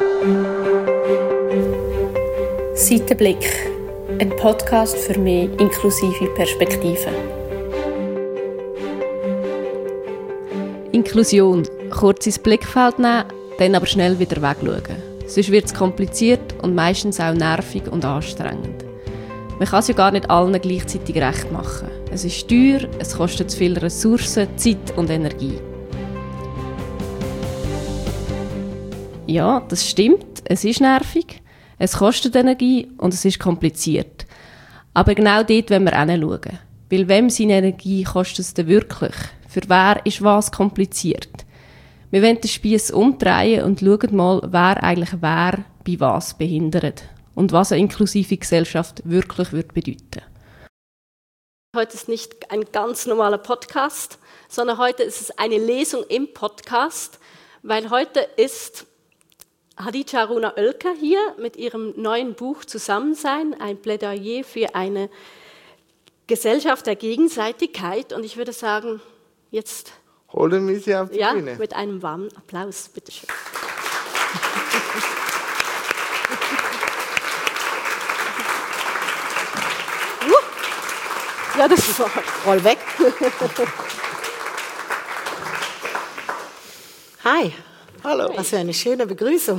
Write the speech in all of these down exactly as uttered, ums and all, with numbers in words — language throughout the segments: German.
Seitenblick, ein Podcast für mehr inklusive Perspektiven. Inklusion. Kurz ins Blickfeld nehmen, dann aber schnell wieder wegschauen. Sonst wird es kompliziert und meistens auch nervig und anstrengend. Man kann es ja gar nicht allen gleichzeitig recht machen. Es ist teuer, es kostet zu viele Ressourcen, Zeit und Energie. Ja, das stimmt, es ist nervig, es kostet Energie und es ist kompliziert. Aber genau dort wollen wir hinschauen. Weil wem seine Energie kostet es denn wirklich? Für wer ist was kompliziert? Wir wollen den Spiess umdrehen und schauen mal, wer eigentlich wer bei was behindert und was eine inklusive Gesellschaft wirklich würde bedeuten. Heute ist nicht ein ganz normaler Podcast, sondern heute ist es eine Lesung im Podcast, weil heute ist Hadija Aruna Oelker hier mit ihrem neuen Buch Zusammensein, ein Plädoyer für eine Gesellschaft der Gegenseitigkeit. Und ich würde sagen, jetzt holen wir sie auf die ja, Bühne. Mit einem warmen Applaus, bitteschön. Ja, das ist roll weg. Hi. Hallo. Was für eine schöne Begrüßung.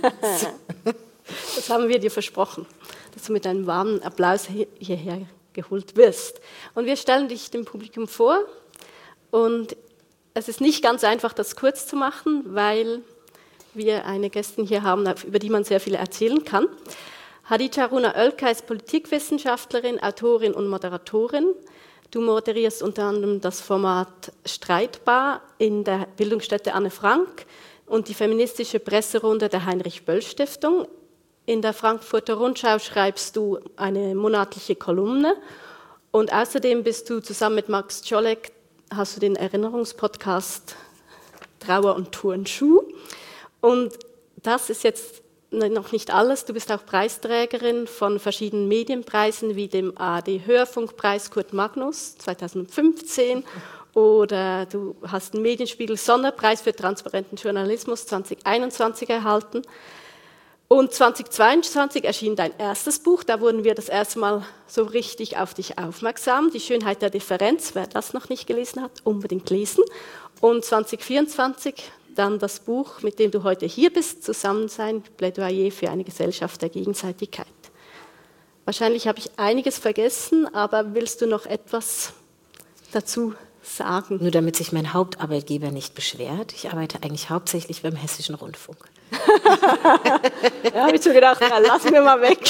Das haben wir dir versprochen, dass du mit einem warmen Applaus hierher geholt wirst. Und wir stellen dich dem Publikum vor. Und es ist nicht ganz einfach, das kurz zu machen, weil wir eine Gästin hier haben, über die man sehr viel erzählen kann. Hadija Aruna Oelker ist Politikwissenschaftlerin, Autorin und Moderatorin. Du moderierst unter anderem das Format Streitbar in der Bildungsstätte Anne Frank und die feministische Presserunde der Heinrich-Böll-Stiftung. In der Frankfurter Rundschau schreibst du eine monatliche Kolumne. Und außerdem bist du zusammen mit Max Czolek, hast du den Erinnerungspodcast Trauer und Turnschuh. Und das ist jetzt noch nicht alles. Du bist auch Preisträgerin von verschiedenen Medienpreisen wie dem A R D-Hörfunkpreis Kurt Magnus zweitausendfünfzehn oder du hast den Medienspiegel-Sonderpreis für transparenten Journalismus zweitausendeinundzwanzig erhalten. Und zweitausendzweiundzwanzig erschien dein erstes Buch, da wurden wir das erste Mal so richtig auf dich aufmerksam. Die Schönheit der Differenz, wer das noch nicht gelesen hat, unbedingt lesen. Und zweitausendvierundzwanzig dann das Buch, mit dem du heute hier bist, Zusammensein, Plädoyer für eine Gesellschaft der Gegenseitigkeit. Wahrscheinlich habe ich einiges vergessen, aber willst du noch etwas dazu sagen? Nur damit sich mein Hauptarbeitgeber nicht beschwert. Ich arbeite eigentlich hauptsächlich beim Hessischen Rundfunk. Ja, habe ich schon gedacht, ja, lass mir mal weg.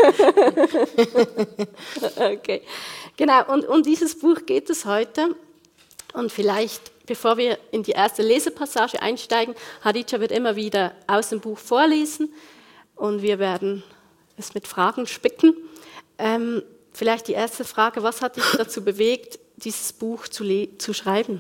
Okay. Genau, und um dieses Buch geht es heute. Und vielleicht, bevor wir in die erste Lesepassage einsteigen, Hadija wird immer wieder aus dem Buch vorlesen und wir werden es mit Fragen spicken. Ähm, vielleicht die erste Frage, was hat dich dazu bewegt, dieses Buch zu, le- zu schreiben?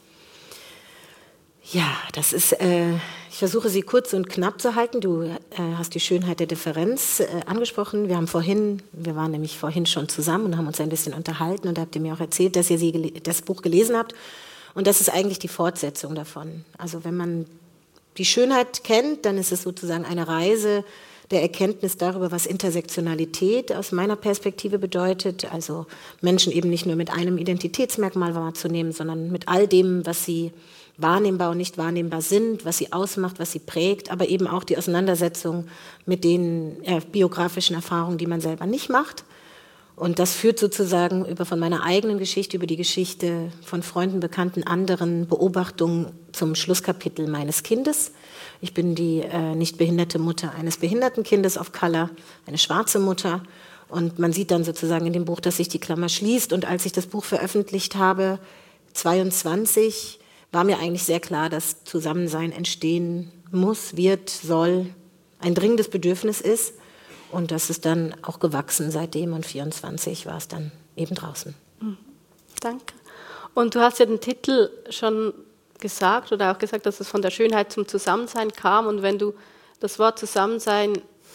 Ja, das ist, äh, ich versuche sie kurz und knapp zu halten. Du äh, hast die Schönheit der Differenz äh, angesprochen. Wir haben vorhin, wir waren nämlich vorhin schon zusammen und haben uns ein bisschen unterhalten und da habt ihr mir auch erzählt, dass ihr sie gele- das Buch gelesen habt. Und das ist eigentlich die Fortsetzung davon. Also wenn man die Schönheit kennt, dann ist es sozusagen eine Reise der Erkenntnis darüber, was Intersektionalität aus meiner Perspektive bedeutet. Also Menschen eben nicht nur mit einem Identitätsmerkmal wahrzunehmen, sondern mit all dem, was sie wahrnehmbar und nicht wahrnehmbar sind, was sie ausmacht, was sie prägt, aber eben auch die Auseinandersetzung mit den äh, biografischen Erfahrungen, die man selber nicht macht. Und das führt sozusagen über von meiner eigenen Geschichte, über die Geschichte von Freunden, Bekannten, anderen Beobachtungen zum Schlusskapitel meines Kindes. Ich bin die äh, nicht behinderte Mutter eines behinderten Kindes of Color, eine schwarze Mutter. Und man sieht dann sozusagen in dem Buch, dass sich die Klammer schließt. Und als ich das Buch veröffentlicht habe, zweiundzwanzig, war mir eigentlich sehr klar, dass Zusammensein entstehen muss, wird, soll, ein dringendes Bedürfnis ist. Und das ist dann auch gewachsen seitdem und vierundzwanzig war es dann eben draußen. Danke. Und du hast ja den Titel schon gesagt oder auch gesagt, dass es von der Schönheit zum Zusammensein kam. Und wenn du das Wort Zusammensein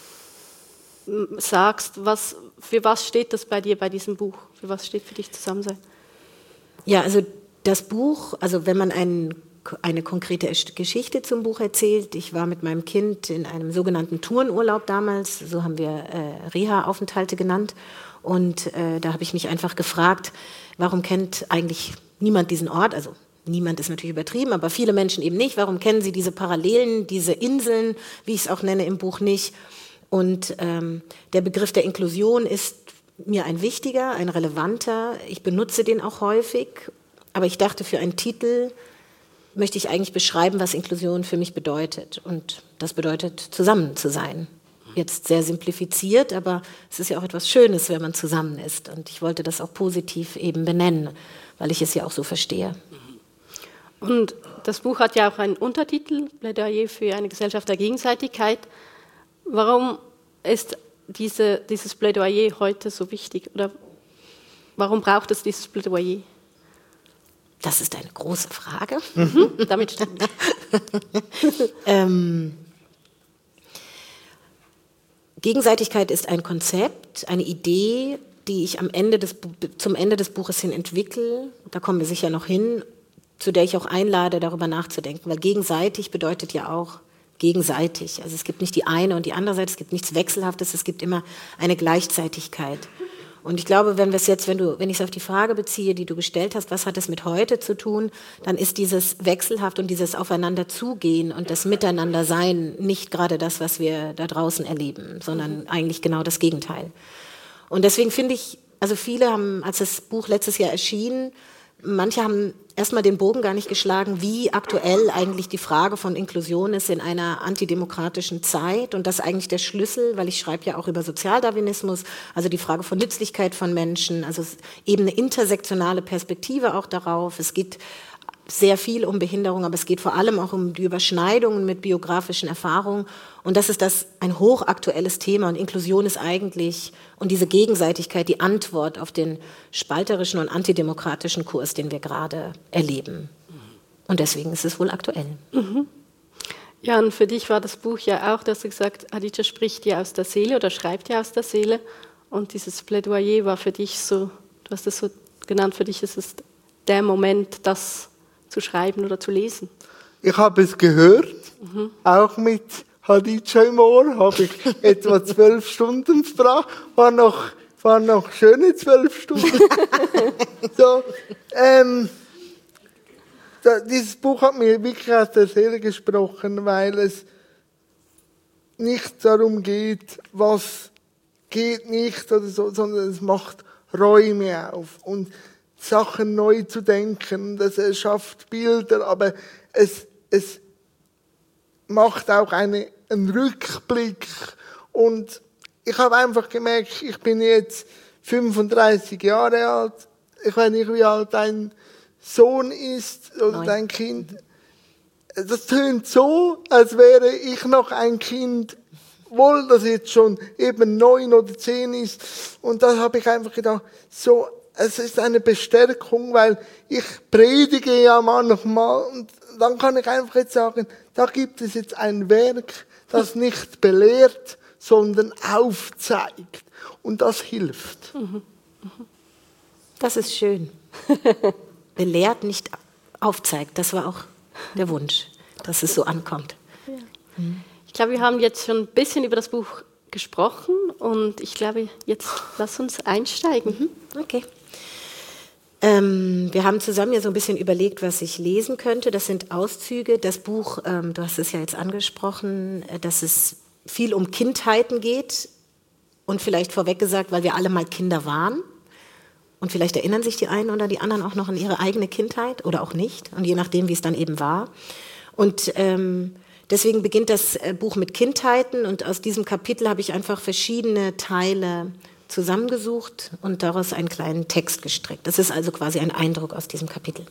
sagst, was, für was steht das bei dir bei diesem Buch? Für was steht für dich Zusammensein? Ja, also das Buch, also wenn man einen eine konkrete Geschichte zum Buch erzählt. Ich war mit meinem Kind in einem sogenannten Turnurlaub damals, so haben wir äh, Reha-Aufenthalte genannt. Und äh, da habe ich mich einfach gefragt, warum kennt eigentlich niemand diesen Ort? Also niemand ist natürlich übertrieben, aber viele Menschen eben nicht. Warum kennen sie diese Parallelen, diese Inseln, wie ich es auch nenne im Buch, nicht? Und ähm, der Begriff der Inklusion ist mir ein wichtiger, ein relevanter. Ich benutze den auch häufig. Aber ich dachte, für einen Titel möchte ich eigentlich beschreiben, was Inklusion für mich bedeutet. Und das bedeutet, zusammen zu sein. Jetzt sehr simplifiziert, aber es ist ja auch etwas Schönes, wenn man zusammen ist. Und ich wollte das auch positiv eben benennen, weil ich es ja auch so verstehe. Und das Buch hat ja auch einen Untertitel, Plädoyer für eine Gesellschaft der Gegenseitigkeit. Warum ist diese, dieses Plädoyer heute so wichtig? Oder warum braucht es dieses Plädoyer? Das ist eine große Frage. Mhm, damit stimmt. ähm, Gegenseitigkeit ist ein Konzept, eine Idee, die ich am Ende des, zum Ende des Buches hin entwickle. Da kommen wir sicher noch hin, zu der ich auch einlade, darüber nachzudenken. Weil gegenseitig bedeutet ja auch gegenseitig. Also es gibt nicht die eine und die andere Seite, es gibt nichts Wechselhaftes, es gibt immer eine Gleichzeitigkeit. Und ich glaube, wenn wir es jetzt, wenn du, wenn ich es auf die Frage beziehe, die du gestellt hast, was hat es mit heute zu tun, dann ist dieses Wechselhaft und dieses Aufeinander zugehen und das Miteinandersein nicht gerade das, was wir da draußen erleben, sondern eigentlich genau das Gegenteil. Und deswegen finde ich, also viele haben, als das Buch letztes Jahr erschien, manche haben erstmal den Bogen gar nicht geschlagen, wie aktuell eigentlich die Frage von Inklusion ist in einer antidemokratischen Zeit. Und das ist eigentlich der Schlüssel, weil ich schreibe ja auch über Sozialdarwinismus, also die Frage von Nützlichkeit von Menschen, also eben eine intersektionale Perspektive auch darauf. Es geht sehr viel um Behinderung, aber es geht vor allem auch um die Überschneidungen mit biografischen Erfahrungen. Und das ist das ein hochaktuelles Thema. Und Inklusion ist eigentlich, und diese Gegenseitigkeit, die Antwort auf den spalterischen und antidemokratischen Kurs, den wir gerade erleben. Und deswegen ist es wohl aktuell. Mhm. Ja, und für dich war das Buch ja auch, dass du gesagt hast, Hadidja spricht dir aus der Seele oder schreibt dir aus der Seele. Und dieses Plädoyer war für dich so, du hast es so genannt, für dich ist es der Moment, das zu schreiben oder zu lesen. Ich habe es gehört, mhm. auch mit Hadidja im Ohr, habe ich etwa zwölf Stunden verbracht, war noch, war noch schöne zwölf Stunden. so, ähm, da, dieses Buch hat mir wirklich aus der Seele gesprochen, weil es nicht darum geht, was geht nicht oder so, sondern es macht Räume auf und Sachen neu zu denken, das erschafft Bilder, aber es, es macht auch eine, einen Rückblick. Und ich habe einfach gemerkt, ich bin jetzt fünfunddreißig Jahre alt, ich weiß nicht, wie alt dein Sohn ist oder Nein. dein Kind. Das tönt so, als wäre ich noch ein Kind, wohl das jetzt schon eben neun oder zehn ist. Und da habe ich einfach gedacht, so, es ist eine Bestärkung, weil ich predige ja manchmal und dann kann ich einfach jetzt sagen, da gibt es jetzt ein Werk, das nicht belehrt, sondern aufzeigt. Und das hilft. Das ist schön. Belehrt, nicht aufzeigt. Das war auch der Wunsch, dass es so ankommt. Ja. Ich glaube, wir haben jetzt schon ein bisschen über das Buch gesprochen und ich glaube, jetzt lass uns einsteigen. Okay. Ähm, wir haben zusammen ja so ein bisschen überlegt, was ich lesen könnte. Das sind Auszüge. Das Buch, ähm, du hast es ja jetzt angesprochen, äh, dass es viel um Kindheiten geht und vielleicht vorweg gesagt, weil wir alle mal Kinder waren. Und vielleicht erinnern sich die einen oder die anderen auch noch an ihre eigene Kindheit oder auch nicht. Und je nachdem, wie es dann eben war. Und ähm, deswegen beginnt das Buch mit Kindheiten. Und aus diesem Kapitel habe ich einfach verschiedene Teile zusammengesucht und daraus einen kleinen Text gestrickt. Das ist also quasi ein Eindruck aus diesem Kapitel.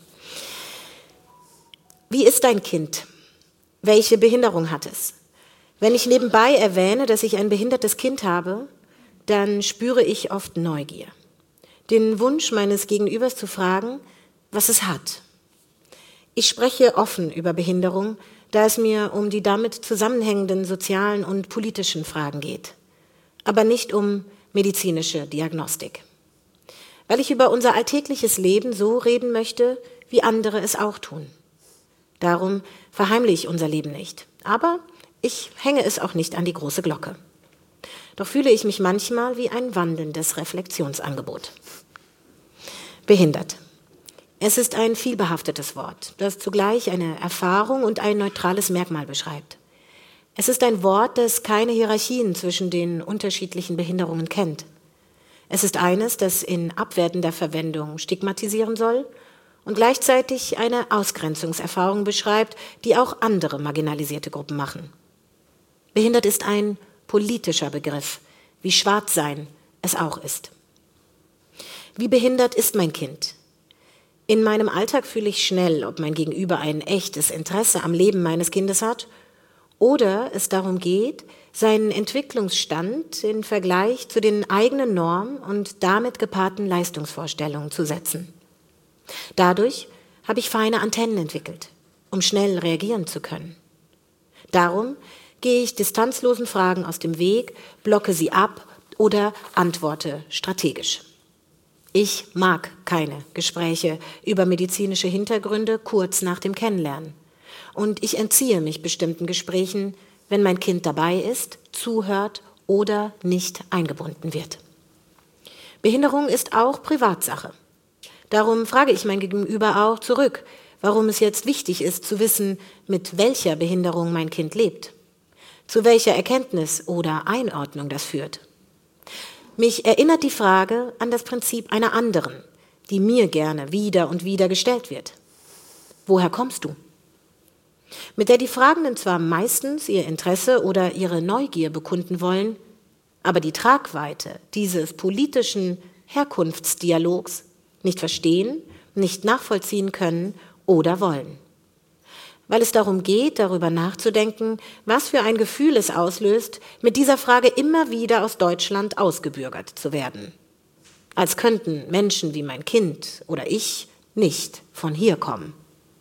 Wie ist dein Kind? Welche Behinderung hat es? Wenn ich nebenbei erwähne, dass ich ein behindertes Kind habe, dann spüre ich oft Neugier. Den Wunsch meines Gegenübers zu fragen, was es hat. Ich spreche offen über Behinderung, da es mir um die damit zusammenhängenden sozialen und politischen Fragen geht, aber nicht um medizinische Diagnostik. Weil ich über unser alltägliches Leben so reden möchte, wie andere es auch tun. Darum verheimliche ich unser Leben nicht. Aber ich hänge es auch nicht an die große Glocke. Doch fühle ich mich manchmal wie ein wandelndes Reflexionsangebot. Behindert. Es ist ein vielbehaftetes Wort, das zugleich eine Erfahrung und ein neutrales Merkmal beschreibt. Es ist ein Wort, das keine Hierarchien zwischen den unterschiedlichen Behinderungen kennt. Es ist eines, das in abwertender Verwendung stigmatisieren soll und gleichzeitig eine Ausgrenzungserfahrung beschreibt, die auch andere marginalisierte Gruppen machen. Behindert ist ein politischer Begriff, wie Schwarzsein es auch ist. Wie behindert ist mein Kind? In meinem Alltag fühle ich schnell, ob mein Gegenüber ein echtes Interesse am Leben meines Kindes hat oder es darum geht, seinen Entwicklungsstand in Vergleich zu den eigenen Normen und damit gepaarten Leistungsvorstellungen zu setzen. Dadurch habe ich feine Antennen entwickelt, um schnell reagieren zu können. Darum gehe ich distanzlosen Fragen aus dem Weg, blocke sie ab oder antworte strategisch. Ich mag keine Gespräche über medizinische Hintergründe kurz nach dem Kennenlernen. Und ich entziehe mich bestimmten Gesprächen, wenn mein Kind dabei ist, zuhört oder nicht eingebunden wird. Behinderung ist auch Privatsache. Darum frage ich mein Gegenüber auch zurück, warum es jetzt wichtig ist zu wissen, mit welcher Behinderung mein Kind lebt, zu welcher Erkenntnis oder Einordnung das führt. Mich erinnert die Frage an das Prinzip einer anderen, die mir gerne wieder und wieder gestellt wird. Woher kommst du? Mit der die Fragenden zwar meistens ihr Interesse oder ihre Neugier bekunden wollen, aber die Tragweite dieses politischen Herkunftsdialogs nicht verstehen, nicht nachvollziehen können oder wollen. Weil es darum geht, darüber nachzudenken, was für ein Gefühl es auslöst, mit dieser Frage immer wieder aus Deutschland ausgebürgert zu werden. Als könnten Menschen wie mein Kind oder ich nicht von hier kommen.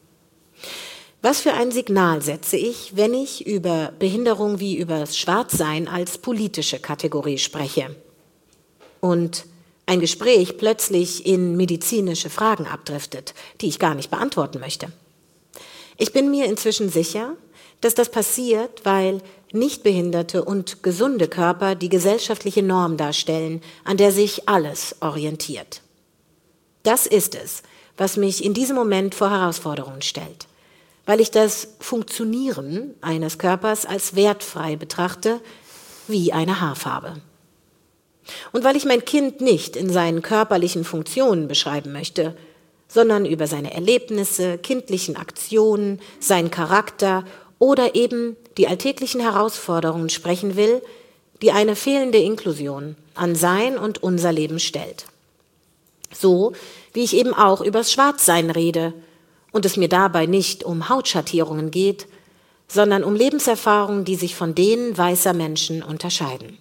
Was für ein Signal setze ich, wenn ich über Behinderung wie über das Schwarzsein als politische Kategorie spreche und ein Gespräch plötzlich in medizinische Fragen abdriftet, die ich gar nicht beantworten möchte? Ich bin mir inzwischen sicher, dass das passiert, weil nichtbehinderte und gesunde Körper die gesellschaftliche Norm darstellen, an der sich alles orientiert. Das ist es, was mich in diesem Moment vor Herausforderungen stellt, weil ich das Funktionieren eines Körpers als wertfrei betrachte, wie eine Haarfarbe. Und weil ich mein Kind nicht in seinen körperlichen Funktionen beschreiben möchte, sondern über seine Erlebnisse, kindlichen Aktionen, seinen Charakter oder eben die alltäglichen Herausforderungen sprechen will, die eine fehlende Inklusion an sein und unser Leben stellt. So wie ich eben auch übers Schwarzsein rede und es mir dabei nicht um Hautschattierungen geht, sondern um Lebenserfahrungen, die sich von denen weißer Menschen unterscheiden.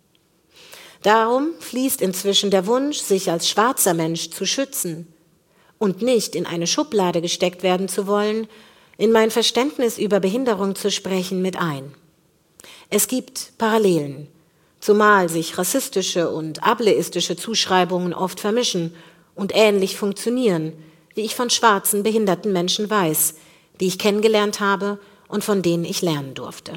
Darum fließt inzwischen der Wunsch, sich als schwarzer Mensch zu schützen und nicht in eine Schublade gesteckt werden zu wollen, in mein Verständnis über Behinderung zu sprechen mit ein. Es gibt Parallelen, zumal sich rassistische und ableistische Zuschreibungen oft vermischen und ähnlich funktionieren, wie ich von schwarzen, behinderten Menschen weiß, die ich kennengelernt habe und von denen ich lernen durfte.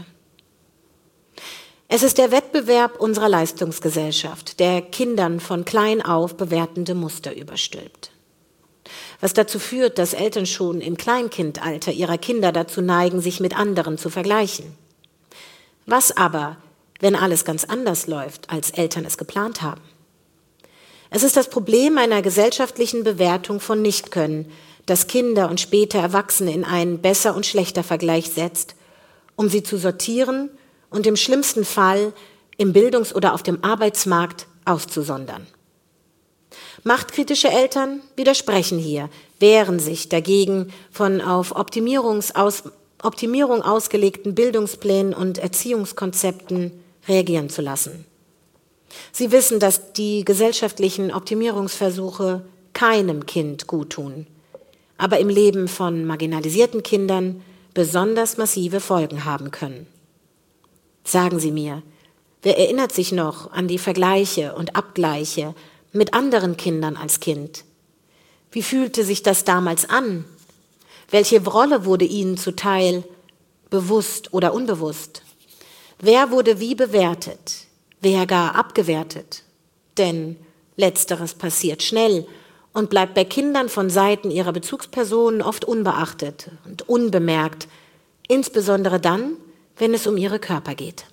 Es ist der Wettbewerb unserer Leistungsgesellschaft, der Kindern von klein auf bewertende Muster überstülpt. Was dazu führt, dass Eltern schon im Kleinkindalter ihrer Kinder dazu neigen, sich mit anderen zu vergleichen. Was aber, wenn alles ganz anders läuft, als Eltern es geplant haben? Es ist das Problem einer gesellschaftlichen Bewertung von Nichtkönnen, das Kinder und später Erwachsene in einen Besser- und Schlechter-Vergleich setzt, um sie zu sortieren und im schlimmsten Fall im Bildungs- oder auf dem Arbeitsmarkt auszusondern. Machtkritische Eltern widersprechen hier, wehren sich dagegen, von auf Optimierungsaus, Optimierung ausgelegten Bildungsplänen und Erziehungskonzepten reagieren zu lassen. Sie wissen, dass die gesellschaftlichen Optimierungsversuche keinem Kind guttun, aber im Leben von marginalisierten Kindern besonders massive Folgen haben können. Sagen Sie mir, wer erinnert sich noch an die Vergleiche und Abgleiche mit anderen Kindern als Kind? Wie fühlte sich das damals an? Welche Rolle wurde ihnen zuteil, bewusst oder unbewusst? Wer wurde wie bewertet? Wer gar abgewertet? Denn Letzteres passiert schnell und bleibt bei Kindern von Seiten ihrer Bezugspersonen oft unbeachtet und unbemerkt, insbesondere dann, wenn es um ihre Körper geht.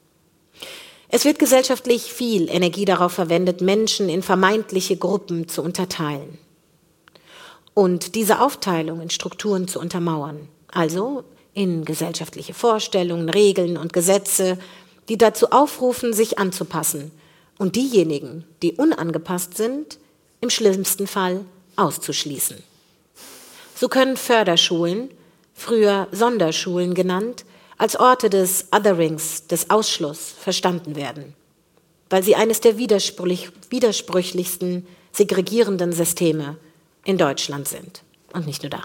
Es wird gesellschaftlich viel Energie darauf verwendet, Menschen in vermeintliche Gruppen zu unterteilen und diese Aufteilung in Strukturen zu untermauern, also in gesellschaftliche Vorstellungen, Regeln und Gesetze, die dazu aufrufen, sich anzupassen und diejenigen, die unangepasst sind, im schlimmsten Fall auszuschließen. So können Förderschulen, früher Sonderschulen genannt, als Orte des Otherings, des Ausschluss, verstanden werden, weil sie eines der widersprüchlich, widersprüchlichsten segregierenden Systeme in Deutschland sind und nicht nur da.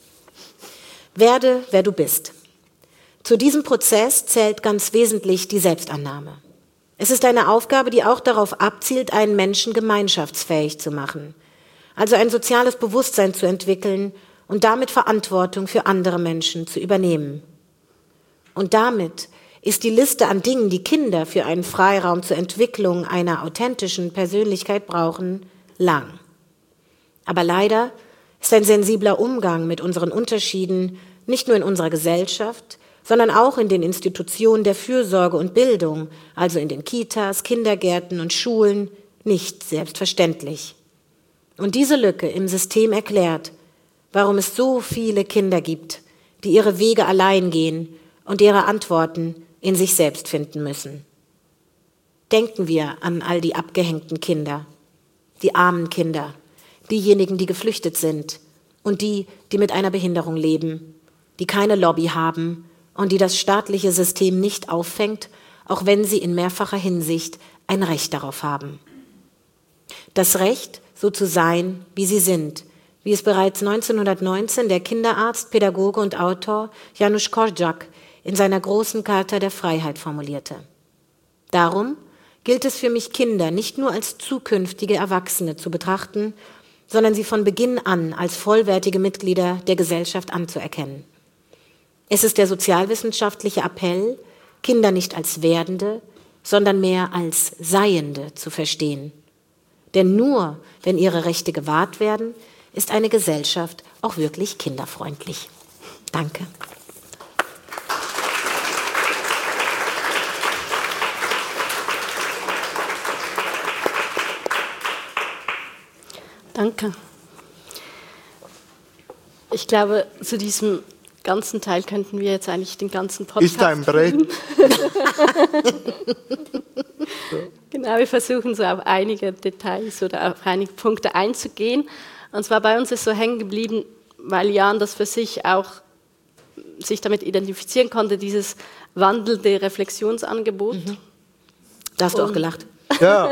Werde, wer du bist. Zu diesem Prozess zählt ganz wesentlich die Selbstannahme. Es ist eine Aufgabe, die auch darauf abzielt, einen Menschen gemeinschaftsfähig zu machen, also ein soziales Bewusstsein zu entwickeln und damit Verantwortung für andere Menschen zu übernehmen. Und damit ist die Liste an Dingen, die Kinder für einen Freiraum zur Entwicklung einer authentischen Persönlichkeit brauchen, lang. Aber leider ist ein sensibler Umgang mit unseren Unterschieden nicht nur in unserer Gesellschaft, sondern auch in den Institutionen der Fürsorge und Bildung, also in den Kitas, Kindergärten und Schulen, nicht selbstverständlich. Und diese Lücke im System erklärt, warum es so viele Kinder gibt, die ihre Wege allein gehen und ihre Antworten in sich selbst finden müssen. Denken wir an all die abgehängten Kinder, die armen Kinder, diejenigen, die geflüchtet sind und die, die mit einer Behinderung leben, die keine Lobby haben und die das staatliche System nicht auffängt, auch wenn sie in mehrfacher Hinsicht ein Recht darauf haben. Das Recht, so zu sein, wie sie sind, wie es bereits neunzehnhundertneunzehn der Kinderarzt, Pädagoge und Autor Janusz Korczak in seiner großen Charta der Freiheit formulierte. Darum gilt es für mich, Kinder nicht nur als zukünftige Erwachsene zu betrachten, sondern sie von Beginn an als vollwertige Mitglieder der Gesellschaft anzuerkennen. Es ist der sozialwissenschaftliche Appell, Kinder nicht als Werdende, sondern mehr als Seiende zu verstehen. Denn nur, wenn ihre Rechte gewahrt werden, ist eine Gesellschaft auch wirklich kinderfreundlich. Danke. Danke. Ich glaube, zu diesem ganzen Teil könnten wir jetzt eigentlich den ganzen Podcast Ist ein Brett. Genau, wir versuchen so auf einige Details oder auf einige Punkte einzugehen. Und zwar bei uns ist so hängen geblieben, weil Jan das für sich auch sich damit identifizieren konnte, dieses wandelnde Reflexionsangebot. Mhm. Da hast du auch gelacht. Ja.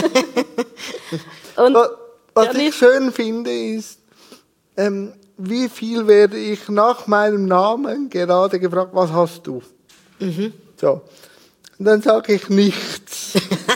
Und Was, was ja, ich nicht, schön finde, ist, ähm, wie viel werde ich nach meinem Namen gerade gefragt, was hast du? Mhm. So. Und dann sage ich nichts.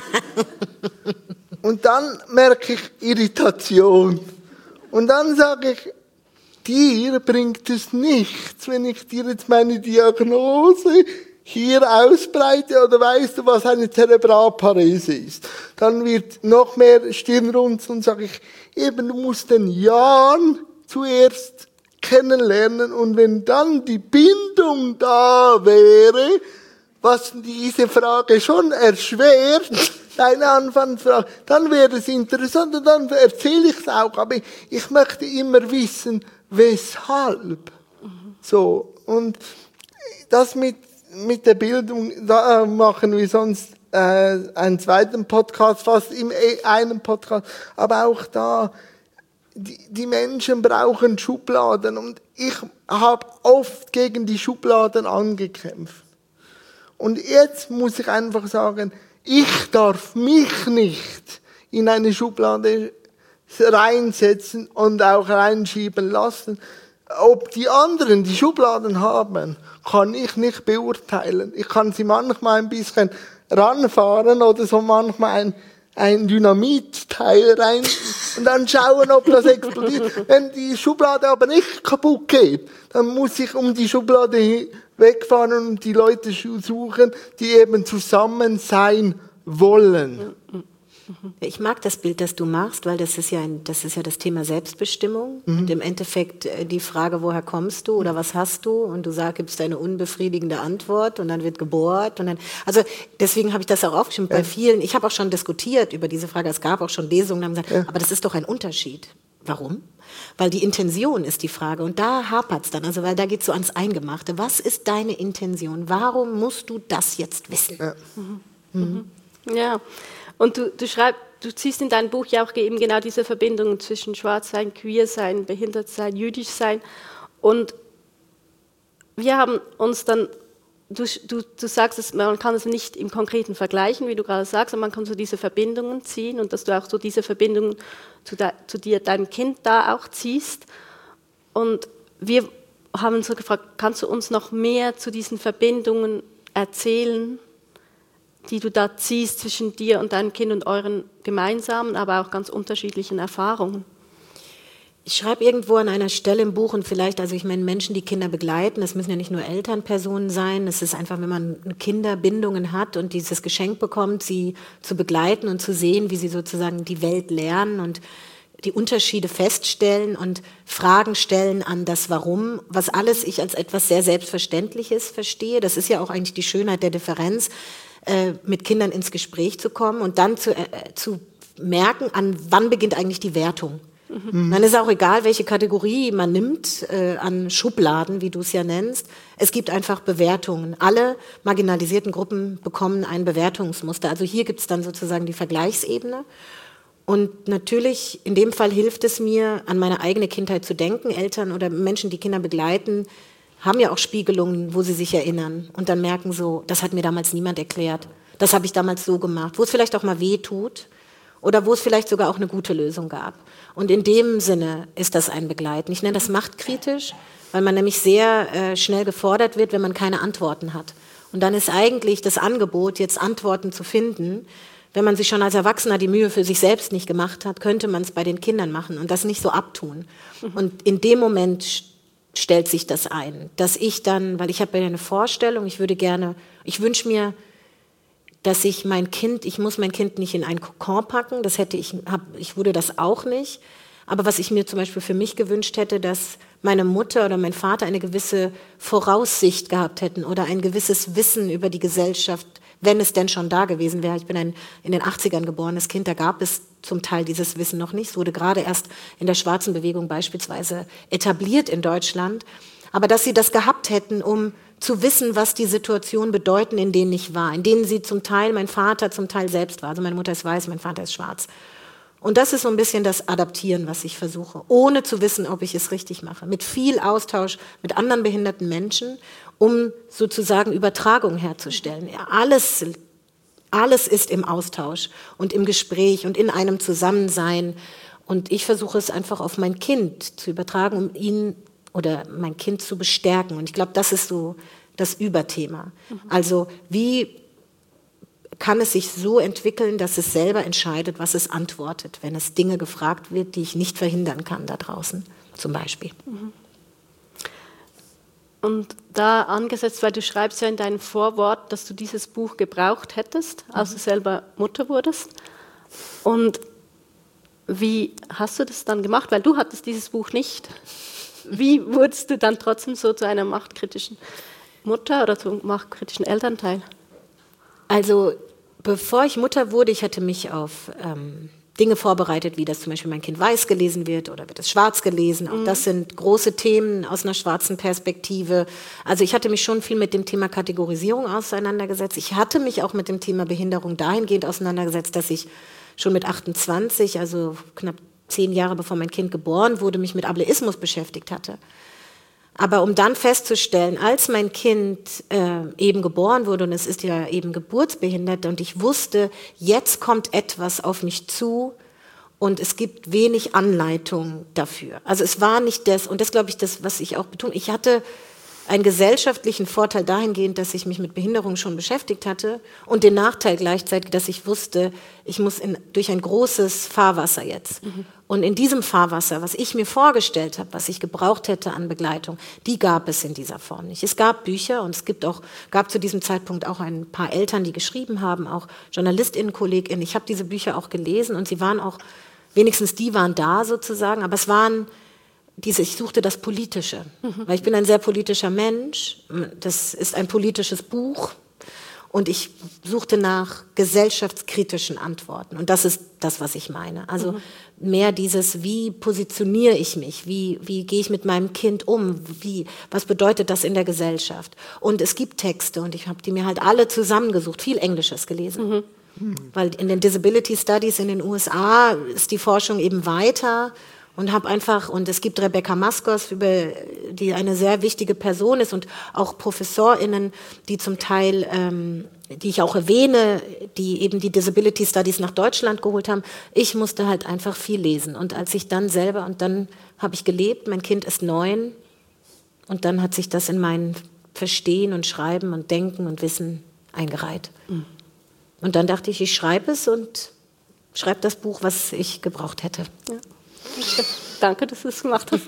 Und dann merke ich Irritation. Und dann sage ich, dir bringt es nichts, wenn ich dir jetzt meine Diagnose hier ausbreite, oder weißt du, was eine Zerebralparese ist? Dann wird noch mehr Stirnrunzeln und sage ich, eben, du musst den Jan zuerst kennenlernen, und wenn dann die Bindung da wäre, was diese Frage schon erschwert, deine Anfangsfrage, dann wäre es interessant und dann erzähle ich es auch, aber ich, ich möchte immer wissen, weshalb. So, und das mit, mit der Bildung, da machen wir sonst äh, einen zweiten Podcast, fast in einem Podcast, aber auch da, die, die Menschen brauchen Schubladen, und ich habe oft gegen die Schubladen angekämpft. Und jetzt muss ich einfach sagen, ich darf mich nicht in eine Schublade reinsetzen und auch reinschieben lassen. Ob die anderen die Schubladen haben, kann ich nicht beurteilen. Ich kann sie manchmal ein bisschen ranfahren oder so manchmal ein, ein Dynamitteil rein und dann schauen, ob das explodiert. Wenn die Schublade aber nicht kaputt geht, dann muss ich um die Schublade wegfahren und die Leute suchen, die eben zusammen sein wollen. Ich mag das Bild, das du machst, weil das ist ja, ein, das, ist ja das Thema Selbstbestimmung. Mhm. Und im Endeffekt die Frage, woher kommst du oder was hast du? Und du sagst, gibst eine unbefriedigende Antwort und dann wird gebohrt. Und dann, also deswegen habe ich das auch aufgeschrieben ja. bei vielen. Ich habe auch schon diskutiert über diese Frage. Es gab auch schon Lesungen, die haben gesagt, ja. aber das ist doch ein Unterschied. Warum? Weil die Intention ist die Frage. Und da hapert es dann. Also weil da geht es so ans Eingemachte. Was ist deine Intention? Warum musst du das jetzt wissen? Ja. Mhm. Mhm. Ja. Und du, du schreibst, du ziehst in deinem Buch ja auch eben genau diese Verbindungen zwischen Schwarzsein, Queersein, Behindertsein, Jüdischsein. Und wir haben uns dann, du, du, du sagst, dass man kann es nicht im Konkreten vergleichen, wie du gerade sagst, aber man kann so diese Verbindungen ziehen und dass du auch so diese Verbindungen zu, de, zu dir, deinem Kind da auch ziehst. Und wir haben uns so gefragt, kannst du uns noch mehr zu diesen Verbindungen erzählen, die du da ziehst zwischen dir und deinem Kind und euren gemeinsamen, aber auch ganz unterschiedlichen Erfahrungen? Ich schreibe irgendwo an einer Stelle im Buch und vielleicht, also ich meine, Menschen, die Kinder begleiten, das müssen ja nicht nur Elternpersonen sein, es ist einfach, wenn man Kinderbindungen hat und dieses Geschenk bekommt, sie zu begleiten und zu sehen, wie sie sozusagen die Welt lernen und die Unterschiede feststellen und Fragen stellen an das Warum, was alles ich als etwas sehr Selbstverständliches verstehe. Das ist ja auch eigentlich die Schönheit der Differenz, mit Kindern ins Gespräch zu kommen und dann zu, äh, zu merken, an wann beginnt eigentlich die Wertung. Mhm. Dann ist auch egal, welche Kategorie man nimmt, äh, an Schubladen, wie du es ja nennst. Es gibt einfach Bewertungen. Alle marginalisierten Gruppen bekommen ein Bewertungsmuster. Also hier gibt es dann sozusagen die Vergleichsebene. Und natürlich, in dem Fall hilft es mir, an meine eigene Kindheit zu denken. Eltern oder Menschen, die Kinder begleiten, haben ja auch Spiegelungen, wo sie sich erinnern und dann merken so, das hat mir damals niemand erklärt, das habe ich damals so gemacht, wo es vielleicht auch mal weh tut oder wo es vielleicht sogar auch eine gute Lösung gab. Und in dem Sinne ist das ein Begleiten. Ich nenne das machtkritisch, weil man nämlich sehr äh, schnell gefordert wird, wenn man keine Antworten hat. Und dann ist eigentlich das Angebot, jetzt Antworten zu finden. Wenn man sich schon als Erwachsener die Mühe für sich selbst nicht gemacht hat, könnte man es bei den Kindern machen und das nicht so abtun. Mhm. Und in dem Moment stellt sich das ein, dass ich dann, weil ich habe ja eine Vorstellung, ich würde gerne, ich wünsche mir, dass ich mein Kind, ich muss mein Kind nicht in einen Kokon packen, das hätte ich, hab, ich würde das auch nicht, aber was ich mir zum Beispiel für mich gewünscht hätte, dass meine Mutter oder mein Vater eine gewisse Voraussicht gehabt hätten oder ein gewisses Wissen über die Gesellschaft, wenn es denn schon da gewesen wäre. Ich bin ein in den achtzigern geborenes Kind, da gab es zum Teil dieses Wissen noch nicht. Es wurde gerade erst in der schwarzen Bewegung beispielsweise etabliert in Deutschland. Aber dass sie das gehabt hätten, um zu wissen, was die Situationen bedeuten, in denen ich war, in denen sie zum Teil, mein Vater zum Teil selbst war. Also meine Mutter ist weiß, mein Vater ist schwarz. Und das ist so ein bisschen das Adaptieren, was ich versuche, ohne zu wissen, ob ich es richtig mache. Mit viel Austausch mit anderen behinderten Menschen, um sozusagen Übertragung herzustellen. Ja, alles, alles ist im Austausch und im Gespräch und in einem Zusammensein. Und ich versuche es einfach auf mein Kind zu übertragen, um ihn oder mein Kind zu bestärken. Und ich glaube, das ist so das Überthema. Mhm. Also wie kann es sich so entwickeln, dass es selber entscheidet, was es antwortet, wenn es Dinge gefragt wird, die ich nicht verhindern kann da draußen, zum Beispiel. Mhm. Und da angesetzt, weil du schreibst ja in deinem Vorwort, dass du dieses Buch gebraucht hättest, als mhm. du selber Mutter wurdest. Und wie hast du das dann gemacht? Weil du hattest dieses Buch nicht. Wie wurdest du dann trotzdem so zu einer machtkritischen Mutter oder zum machtkritischen Elternteil? Also bevor ich Mutter wurde, ich hatte mich auf ähm, Dinge vorbereitet, wie das zum Beispiel mein Kind weiß gelesen wird oder wird es schwarz gelesen. Auch mhm. das sind große Themen aus einer schwarzen Perspektive. Also ich hatte mich schon viel mit dem Thema Kategorisierung auseinandergesetzt. Ich hatte mich auch mit dem Thema Behinderung dahingehend auseinandergesetzt, dass ich schon mit achtundzwanzig, also knapp zehn Jahre bevor mein Kind geboren wurde, mich mit Ableismus beschäftigt hatte. Aber um dann festzustellen, als mein Kind äh, eben geboren wurde, und es ist ja eben geburtsbehindert, und ich wusste, jetzt kommt etwas auf mich zu und es gibt wenig Anleitung dafür. Also es war nicht das, und das glaube ich, das, was ich auch betone, ich hatte einen gesellschaftlichen Vorteil dahingehend, dass ich mich mit Behinderung schon beschäftigt hatte und den Nachteil gleichzeitig, dass ich wusste, ich muss in, durch ein großes Fahrwasser jetzt. Mhm. Und in diesem Fahrwasser, was ich mir vorgestellt habe, was ich gebraucht hätte an Begleitung, die gab es in dieser Form nicht. Es gab Bücher und es gibt auch, gab zu diesem Zeitpunkt auch ein paar Eltern, die geschrieben haben, auch JournalistInnen, KollegInnen. Ich habe diese Bücher auch gelesen und sie waren auch, wenigstens die waren da sozusagen, aber es waren diese, ich suchte das Politische, mhm. weil ich bin ein sehr politischer Mensch. Das ist ein politisches Buch und ich suchte nach gesellschaftskritischen Antworten und das ist das, was ich meine. Also mhm. mehr dieses, wie positioniere ich mich, wie, wie gehe ich mit meinem Kind um, wie, was bedeutet das in der Gesellschaft? Und es gibt Texte und ich habe die mir halt alle zusammengesucht, viel Englisches gelesen. Mhm. Mhm. Weil in den Disability Studies in den U S A ist die Forschung eben weiter. Und habe einfach, und es gibt Rebecca Maskos, über, die eine sehr wichtige Person ist und auch ProfessorInnen, die zum Teil, ähm, die ich auch erwähne, die eben die Disability Studies nach Deutschland geholt haben. Ich musste halt einfach viel lesen. Und als ich dann selber, und dann habe ich gelebt, mein Kind ist neun, und dann hat sich das in mein Verstehen und Schreiben und Denken und Wissen eingereiht. Mhm. Und dann dachte ich, ich schreibe es und schreibe das Buch, was ich gebraucht hätte. Ja. Danke, dass du es gemacht hast.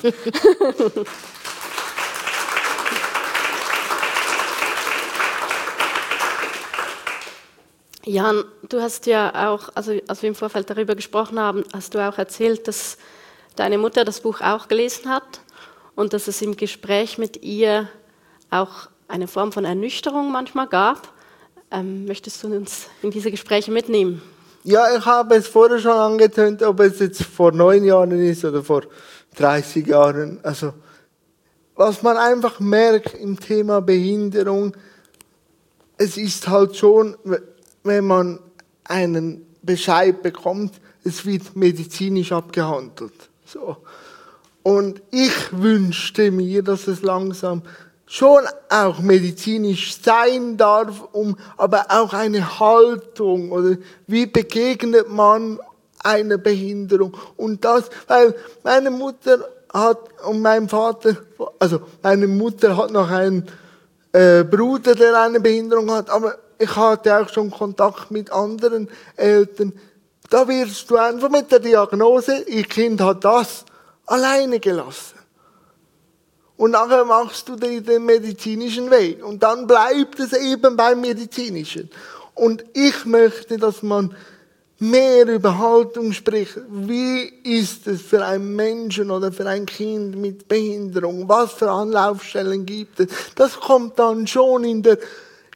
Jan, du hast ja auch, also als wir im Vorfeld darüber gesprochen haben, hast du auch erzählt, dass deine Mutter das Buch auch gelesen hat und dass es im Gespräch mit ihr auch eine Form von Ernüchterung manchmal gab. Ähm, möchtest du uns in diese Gespräche mitnehmen? Ja, ich habe es vorher schon angetönt, ob es jetzt vor neun Jahren ist oder vor dreißig Jahren. Also, was man einfach merkt im Thema Behinderung, es ist halt schon, wenn man einen Bescheid bekommt, es wird medizinisch abgehandelt. So. Und ich wünschte mir, dass es langsam schon auch medizinisch sein darf, um, aber auch eine Haltung oder wie begegnet man einer Behinderung. Und das, weil meine Mutter hat und mein Vater, also meine Mutter hat noch einen äh, Bruder, der eine Behinderung hat, aber ich hatte auch schon Kontakt mit anderen Eltern. Da wirst du einfach mit der Diagnose, ihr Kind hat das, alleine gelassen. Und nachher machst du den, den medizinischen Weg. Und dann bleibt es eben beim Medizinischen. Und ich möchte, dass man mehr über Haltung spricht. Wie ist es für einen Menschen oder für ein Kind mit Behinderung? Was für Anlaufstellen gibt es? Das kommt dann schon in der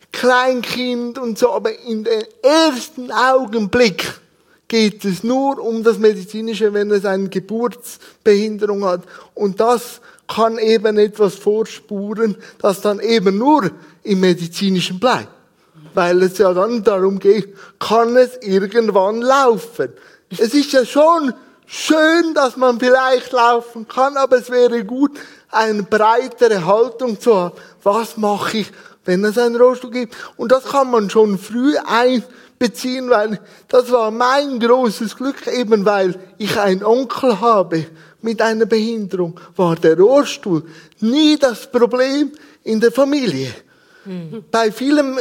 Kleinkind und so. Aber in den ersten Augenblick geht es nur um das Medizinische, wenn es eine Geburtsbehinderung hat. Und das kann eben etwas vorspuren, das dann eben nur im Medizinischen bleibt. Weil es ja dann darum geht, kann es irgendwann laufen. Es ist ja schon schön, dass man vielleicht laufen kann, aber es wäre gut, eine breitere Haltung zu haben. Was mache ich, wenn es einen Rollstuhl gibt? Und das kann man schon früh einbeziehen, weil das war mein großes Glück, eben weil ich einen Onkel habe mit einer Behinderung, war der Rollstuhl nie das Problem in der Familie. Mhm. Bei vielen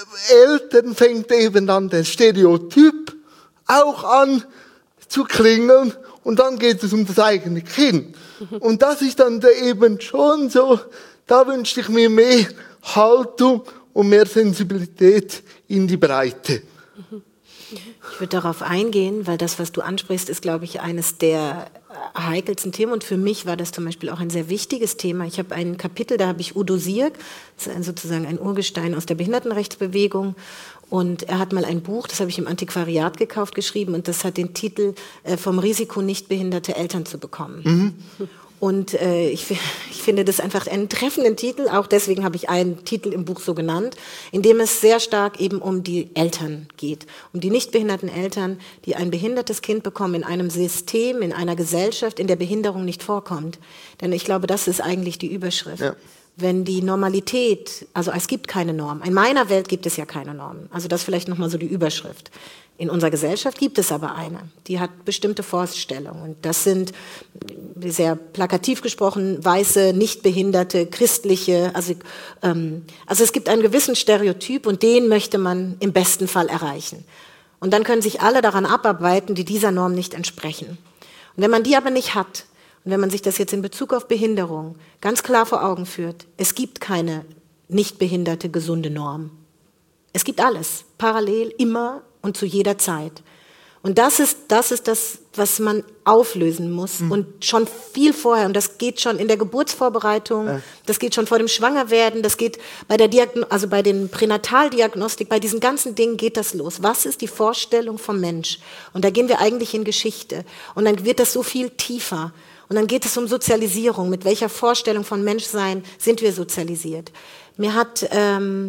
Eltern fängt eben dann der Stereotyp auch an zu klingeln und dann geht es um das eigene Kind. Mhm. Und das ist dann eben schon so, da wünschte ich mir mehr Haltung und mehr Sensibilität in die Breite. Mhm. Ich würde darauf eingehen, weil das, was du ansprichst, ist, glaube ich, eines der heikelsten Themen. Und für mich war das zum Beispiel auch ein sehr wichtiges Thema. Ich habe ein Kapitel, da habe ich Udo Sierk, das ist ein, sozusagen ein Urgestein aus der Behindertenrechtsbewegung. Und er hat mal ein Buch, das habe ich im Antiquariat gekauft, geschrieben. Und das hat den Titel äh, Vom Risiko, nicht behinderte Eltern zu bekommen. Mhm. Und äh, ich, ich finde das einfach einen treffenden Titel, auch deswegen habe ich einen Titel im Buch so genannt, in dem es sehr stark eben um die Eltern geht, um die nicht behinderten Eltern, die ein behindertes Kind bekommen in einem System, in einer Gesellschaft, in der Behinderung nicht vorkommt. Denn ich glaube, das ist eigentlich die Überschrift. Ja. wenn die Normalität, also es gibt keine Norm. In meiner Welt gibt es ja keine Norm. Also das ist vielleicht nochmal so die Überschrift. In unserer Gesellschaft gibt es aber eine. Die hat bestimmte Vorstellungen. Und das sind, sehr plakativ gesprochen, weiße, nichtbehinderte, christliche. Also, ähm, also es gibt einen gewissen Stereotyp und den möchte man im besten Fall erreichen. Und dann können sich alle daran abarbeiten, die dieser Norm nicht entsprechen. Und wenn man die aber nicht hat, und wenn man sich das jetzt in Bezug auf Behinderung ganz klar vor Augen führt, es gibt keine nicht behinderte, gesunde Norm. Es gibt alles, parallel, immer und zu jeder Zeit. Und das ist, das ist das, was man auflösen muss. Mhm. Und schon viel vorher, und das geht schon in der Geburtsvorbereitung, ja. das geht schon vor dem Schwangerwerden, das geht bei der Diagno- also bei den Pränataldiagnostik, bei diesen ganzen Dingen geht das los. Was ist die Vorstellung vom Mensch? Und da gehen wir eigentlich in Geschichte. Und dann wird das so viel tiefer. Und dann geht es um Sozialisierung. Mit welcher Vorstellung von Menschsein sind wir sozialisiert? Mir hat ähm,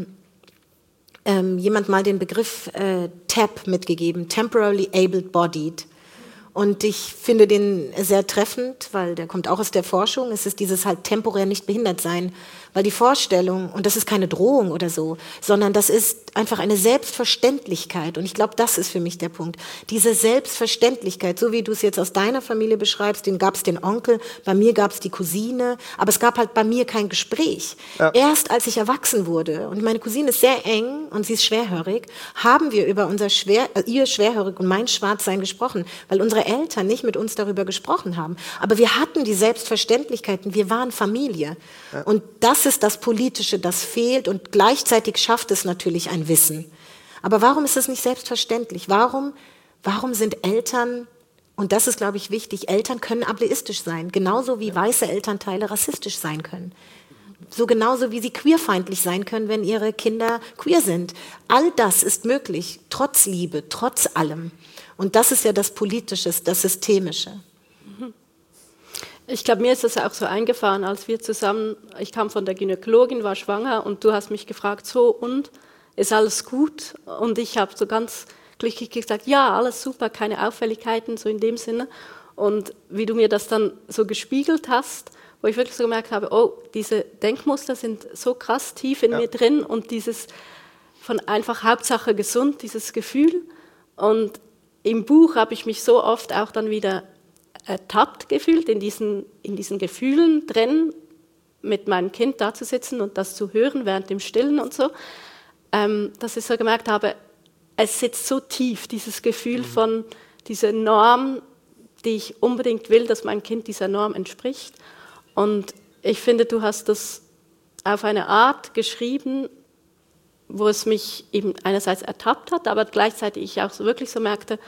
ähm, jemand mal den Begriff äh, T A B mitgegeben, Temporarily Abled Bodied. Und ich finde den sehr treffend, weil der kommt auch aus der Forschung. Es ist dieses halt temporär nicht behindert sein, weil die Vorstellung, und das ist keine Drohung oder so, sondern das ist einfach eine Selbstverständlichkeit. Und ich glaube, das ist für mich der Punkt. Diese Selbstverständlichkeit, so wie du es jetzt aus deiner Familie beschreibst, den gab es den Onkel, bei mir gab es die Cousine, aber es gab halt bei mir kein Gespräch. Ja. Erst als ich erwachsen wurde, und meine Cousine ist sehr eng und sie ist schwerhörig, haben wir über unser Schwer, äh, ihr Schwerhörig und mein Schwarzsein gesprochen, weil unsere Eltern nicht mit uns darüber gesprochen haben. Aber wir hatten die Selbstverständlichkeiten, wir waren Familie. Ja. Und das ist das Politische, das fehlt und gleichzeitig schafft es natürlich ein Wissen. Aber warum ist es nicht selbstverständlich? Warum, warum sind Eltern, und das ist, glaube ich, wichtig, Eltern können ableistisch sein, genauso wie weiße Elternteile rassistisch sein können. So genauso wie sie queerfeindlich sein können, wenn ihre Kinder queer sind. All das ist möglich, trotz Liebe, trotz allem. Und das ist ja das Politische, das Systemische. Ich glaube, mir ist das auch so eingefahren, als wir zusammen, ich kam von der Gynäkologin, war schwanger und du hast mich gefragt, so und, ist alles gut? Und ich habe so ganz glücklich gesagt, ja, alles super, keine Auffälligkeiten, so in dem Sinne. Und wie du mir das dann so gespiegelt hast, wo ich wirklich so gemerkt habe, oh, diese Denkmuster sind so krass tief in ja. mir drin und dieses von einfach Hauptsache gesund, dieses Gefühl. Und im Buch habe ich mich so oft auch dann wieder ertappt gefühlt, in diesen, in diesen Gefühlen drin, mit meinem Kind da zu sitzen und das zu hören während dem Stillen und so, ähm, dass ich so gemerkt habe, es sitzt so tief, dieses Gefühl mhm. von dieser Norm, die ich unbedingt will, dass mein Kind dieser Norm entspricht. Und ich finde, du hast das auf eine Art geschrieben, wo es mich eben einerseits ertappt hat, aber gleichzeitig ich auch so wirklich so merkte,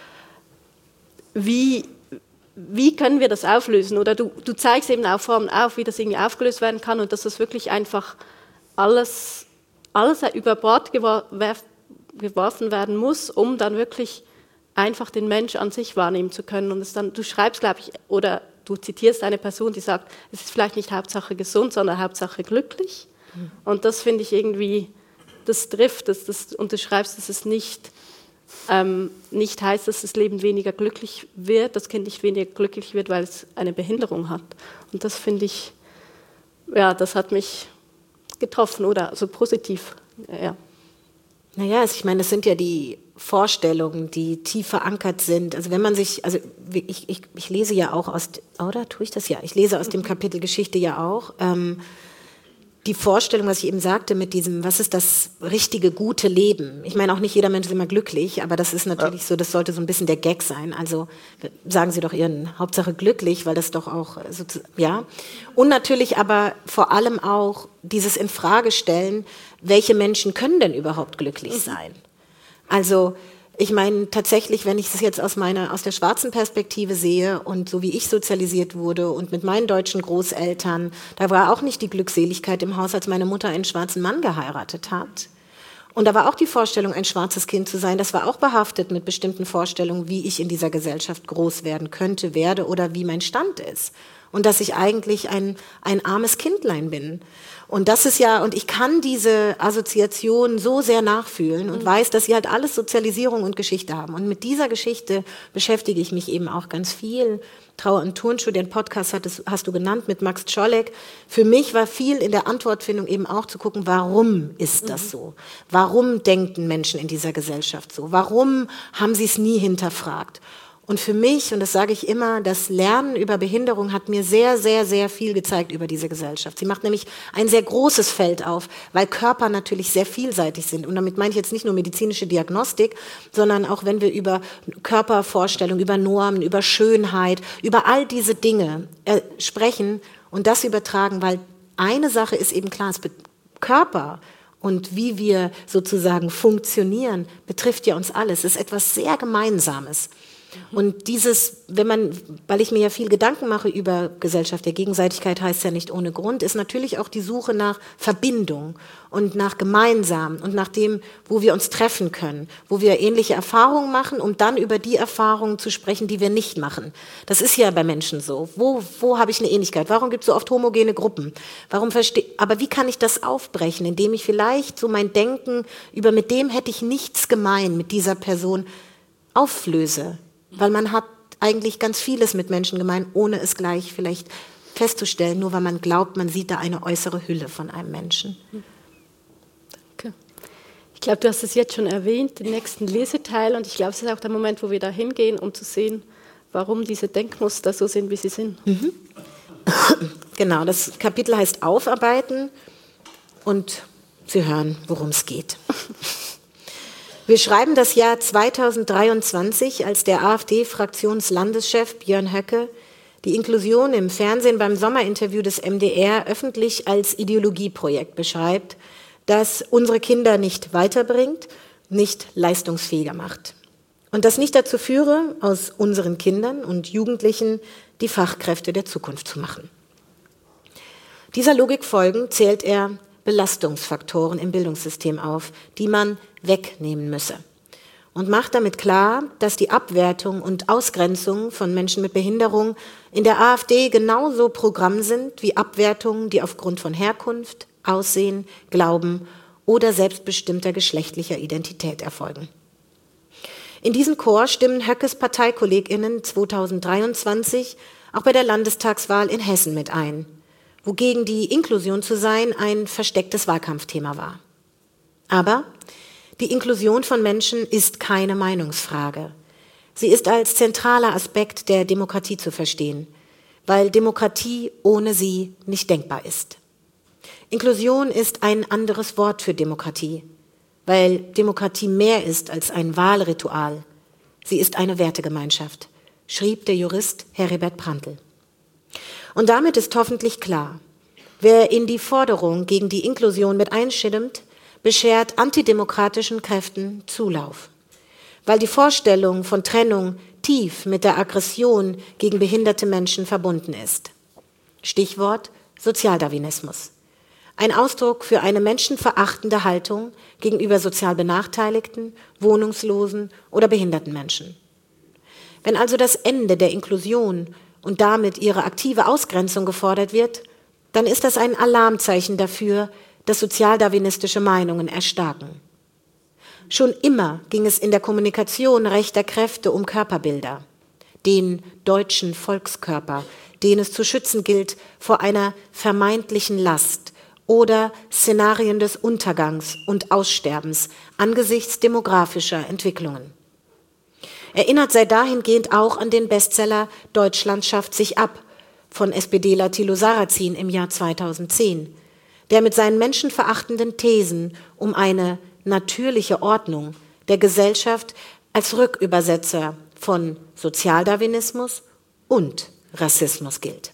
wie, wie können wir das auflösen? Oder du, du zeigst eben auch Formen auf, wie das irgendwie aufgelöst werden kann und dass das wirklich einfach alles, alles über Bord geworfen werden muss, um dann wirklich einfach den Mensch an sich wahrnehmen zu können. Und es dann, du schreibst, glaube ich, oder du zitierst eine Person, die sagt, es ist vielleicht nicht Hauptsache gesund, sondern Hauptsache glücklich. Mhm. Und das finde ich irgendwie, das trifft, das, das, und du schreibst, dass es nicht, ähm, nicht heißt, dass das Leben weniger glücklich wird, das Kind nicht weniger glücklich wird, weil es eine Behinderung hat. Und das finde ich, ja, das hat mich getroffen oder so positiv, ja. Naja, also ich meine, das sind ja die Vorstellungen, die tief verankert sind. Also wenn man sich, also ich, ich, ich lese ja auch aus, oder tue ich das ja? Ich lese aus dem Kapitel Geschichte ja auch, ähm, die Vorstellung, was ich eben sagte, mit diesem, was ist das richtige, gute Leben? Ich meine, auch nicht jeder Mensch ist immer glücklich, aber das ist natürlich ja. so, das sollte so ein bisschen der Gag sein. Also sagen Sie doch Ihren Hauptsache glücklich, weil das doch auch, so, ja. Und natürlich aber vor allem auch dieses Infragestellen, welche Menschen können denn überhaupt glücklich sein? Also ich meine tatsächlich, wenn ich das jetzt aus meiner, aus der schwarzen Perspektive sehe und so wie ich sozialisiert wurde und mit meinen deutschen Großeltern, da war auch nicht die Glückseligkeit im Haus, als meine Mutter einen schwarzen Mann geheiratet hat. Und da war auch die Vorstellung, ein schwarzes Kind zu sein, das war auch behaftet mit bestimmten Vorstellungen, wie ich in dieser Gesellschaft groß werden könnte, werde oder wie mein Stand ist. und dass ich eigentlich ein, ein armes Kindlein bin. Und das ist ja, und ich kann diese Assoziation so sehr nachfühlen und mhm. weiß, dass sie halt alles Sozialisierung und Geschichte haben. Und mit dieser Geschichte beschäftige ich mich eben auch ganz viel. Trauer und Turnschuh, den Podcast hattest, hast du genannt mit Max Czolek. Für mich war viel in der Antwortfindung eben auch zu gucken, warum ist das so? Warum denken Menschen in dieser Gesellschaft so? Warum haben sie es nie hinterfragt? Und für mich, und das sage ich immer, das Lernen über Behinderung hat mir sehr, sehr, sehr viel gezeigt über diese Gesellschaft. Sie macht nämlich ein sehr großes Feld auf, weil Körper natürlich sehr vielseitig sind. Und damit meine ich jetzt nicht nur medizinische Diagnostik, sondern auch wenn wir über Körpervorstellung, über Normen, über Schönheit, über all diese Dinge äh, sprechen und das übertragen, weil eine Sache ist eben klar, es be- Körper und wie wir sozusagen funktionieren, betrifft ja uns alles. Es ist etwas sehr Gemeinsames. Und dieses, wenn man, weil ich mir ja viel Gedanken mache über Gesellschaft der Gegenseitigkeit, heißt ja nicht ohne Grund, ist natürlich auch die Suche nach Verbindung und nach Gemeinsam und nach dem, wo wir uns treffen können, wo wir ähnliche Erfahrungen machen, um dann über die Erfahrungen zu sprechen, die wir nicht machen. Das ist ja bei Menschen so. Wo, wo habe ich eine Ähnlichkeit? Warum gibt es so oft homogene Gruppen? Warum verstehe, aber wie kann ich das aufbrechen, indem ich vielleicht so mein Denken über mit dem hätte ich nichts gemein mit dieser Person auflöse? Weil man hat eigentlich ganz vieles mit Menschen gemein, ohne es gleich vielleicht festzustellen, nur weil man glaubt, man sieht da eine äußere Hülle von einem Menschen. Danke. Ich glaube, du hast es jetzt schon erwähnt, den nächsten Leseteil, und ich glaube, es ist auch der Moment, wo wir da hingehen, um zu sehen, warum diese Denkmuster so sind, wie sie sind. Mhm. Genau, das Kapitel heißt Aufarbeiten und Sie hören, worum es geht. Wir schreiben das Jahr zweitausenddreiundzwanzig, als der AfD-Fraktionslandeschef Björn Höcke die Inklusion im Fernsehen beim Sommerinterview des M D R öffentlich als Ideologieprojekt beschreibt, das unsere Kinder nicht weiterbringt, nicht leistungsfähiger macht. Und das nicht dazu führe, aus unseren Kindern und Jugendlichen die Fachkräfte der Zukunft zu machen. Dieser Logik folgend zählt er Belastungsfaktoren im Bildungssystem auf, die man wegnehmen müsse. Und macht damit klar, dass die Abwertung und Ausgrenzung von Menschen mit Behinderung in der AfD genauso Programm sind wie Abwertungen, die aufgrund von Herkunft, Aussehen, Glauben oder selbstbestimmter geschlechtlicher Identität erfolgen. In diesen Chor stimmen Höckes ParteikollegInnen zweitausenddreiundzwanzig auch bei der Landestagswahl in Hessen mit ein, wogegen die Inklusion zu sein ein verstecktes Wahlkampfthema war. Aber die Inklusion von Menschen ist keine Meinungsfrage. Sie ist als zentraler Aspekt der Demokratie zu verstehen, weil Demokratie ohne sie nicht denkbar ist. Inklusion ist ein anderes Wort für Demokratie, weil Demokratie mehr ist als ein Wahlritual. Sie ist eine Wertegemeinschaft, schrieb der Jurist Heribert Prantl. Und damit ist hoffentlich klar, wer in die Forderung gegen die Inklusion mit einstimmt, beschert antidemokratischen Kräften Zulauf, weil die Vorstellung von Trennung tief mit der Aggression gegen behinderte Menschen verbunden ist. Stichwort Sozialdarwinismus. Ein Ausdruck für eine menschenverachtende Haltung gegenüber sozial benachteiligten, wohnungslosen oder behinderten Menschen. Wenn also das Ende der Inklusion und damit ihre aktive Ausgrenzung gefordert wird, dann ist das ein Alarmzeichen dafür, dass sozialdarwinistische Meinungen erstarken. Schon immer ging es in der Kommunikation rechter Kräfte um Körperbilder, den deutschen Volkskörper, den es zu schützen gilt vor einer vermeintlichen Last oder Szenarien des Untergangs und Aussterbens angesichts demografischer Entwicklungen. Erinnert sei dahingehend auch an den Bestseller Deutschland schafft sich ab von SPDler Thilo Sarrazin im Jahr zweitausendzehn, der mit seinen menschenverachtenden Thesen um eine natürliche Ordnung der Gesellschaft als Rückübersetzer von Sozialdarwinismus und Rassismus gilt.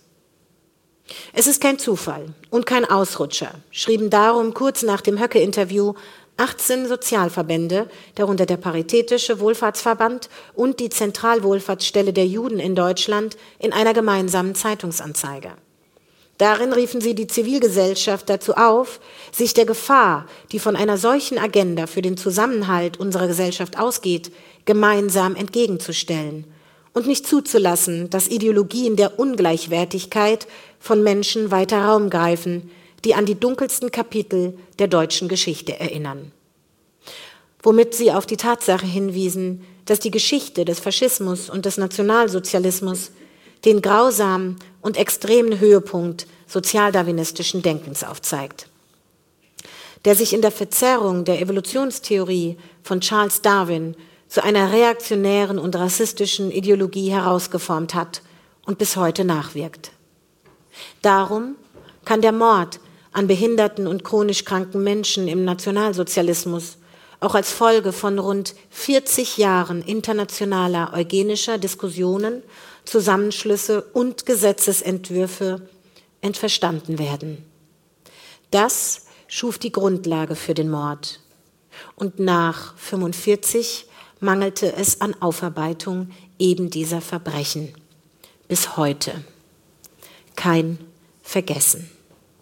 Es ist kein Zufall und kein Ausrutscher, schrieben darum kurz nach dem Höcke-Interview achtzehn Sozialverbände, darunter der Paritätische Wohlfahrtsverband und die Zentralwohlfahrtsstelle der Juden in Deutschland, in einer gemeinsamen Zeitungsanzeige. Darin riefen sie die Zivilgesellschaft dazu auf, sich der Gefahr, die von einer solchen Agenda für den Zusammenhalt unserer Gesellschaft ausgeht, gemeinsam entgegenzustellen und nicht zuzulassen, dass Ideologien der Ungleichwertigkeit von Menschen weiter Raum greifen, die an die dunkelsten Kapitel der deutschen Geschichte erinnern. Womit sie auf die Tatsache hinwiesen, dass die Geschichte des Faschismus und des Nationalsozialismus den grausamen und extremen Höhepunkt sozialdarwinistischen Denkens aufzeigt, der sich in der Verzerrung der Evolutionstheorie von Charles Darwin zu einer reaktionären und rassistischen Ideologie herausgeformt hat und bis heute nachwirkt. Darum kann der Mord an behinderten und chronisch kranken Menschen im Nationalsozialismus auch als Folge von rund vierzig Jahren internationaler eugenischer Diskussionen, Zusammenschlüsse und Gesetzesentwürfe entverstanden werden. Das schuf die Grundlage für den Mord. Und nach fünfundvierzig mangelte es an Aufarbeitung eben dieser Verbrechen. Bis heute. Kein Vergessen.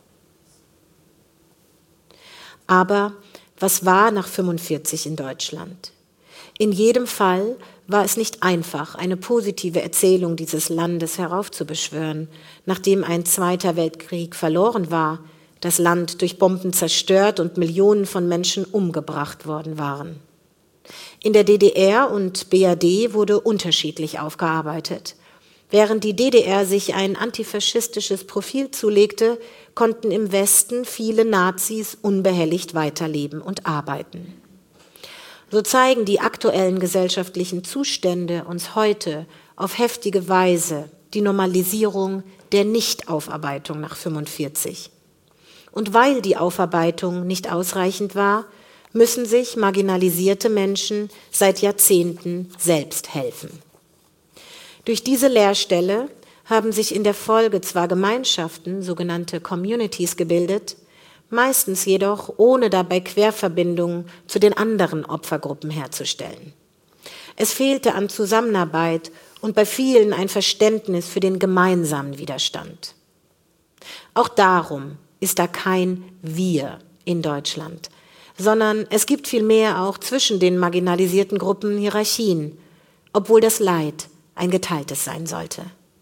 Aber was war nach fünfundvierzig in Deutschland? In jedem Fall war es nicht einfach, eine positive Erzählung dieses Landes heraufzubeschwören, nachdem ein Zweiter Weltkrieg verloren war, das Land durch Bomben zerstört und Millionen von Menschen umgebracht worden waren. In der D D R und B R D wurde unterschiedlich aufgearbeitet. Während die D D R sich ein antifaschistisches Profil zulegte, konnten im Westen viele Nazis unbehelligt weiterleben und arbeiten. So zeigen die aktuellen gesellschaftlichen Zustände uns heute auf heftige Weise die Normalisierung der Nichtaufarbeitung nach fünfundvierzig. Und weil die Aufarbeitung nicht ausreichend war, müssen sich marginalisierte Menschen seit Jahrzehnten selbst helfen. Durch diese Leerstelle haben sich in der Folge zwar Gemeinschaften, sogenannte Communities, gebildet, meistens jedoch ohne dabei Querverbindungen zu den anderen Opfergruppen herzustellen. Es fehlte an Zusammenarbeit und bei vielen ein Verständnis für den gemeinsamen Widerstand. Auch darum ist da kein Wir in Deutschland, sondern es gibt vielmehr auch zwischen den marginalisierten Gruppen Hierarchien, obwohl das Leid ein geteiltes sein sollte.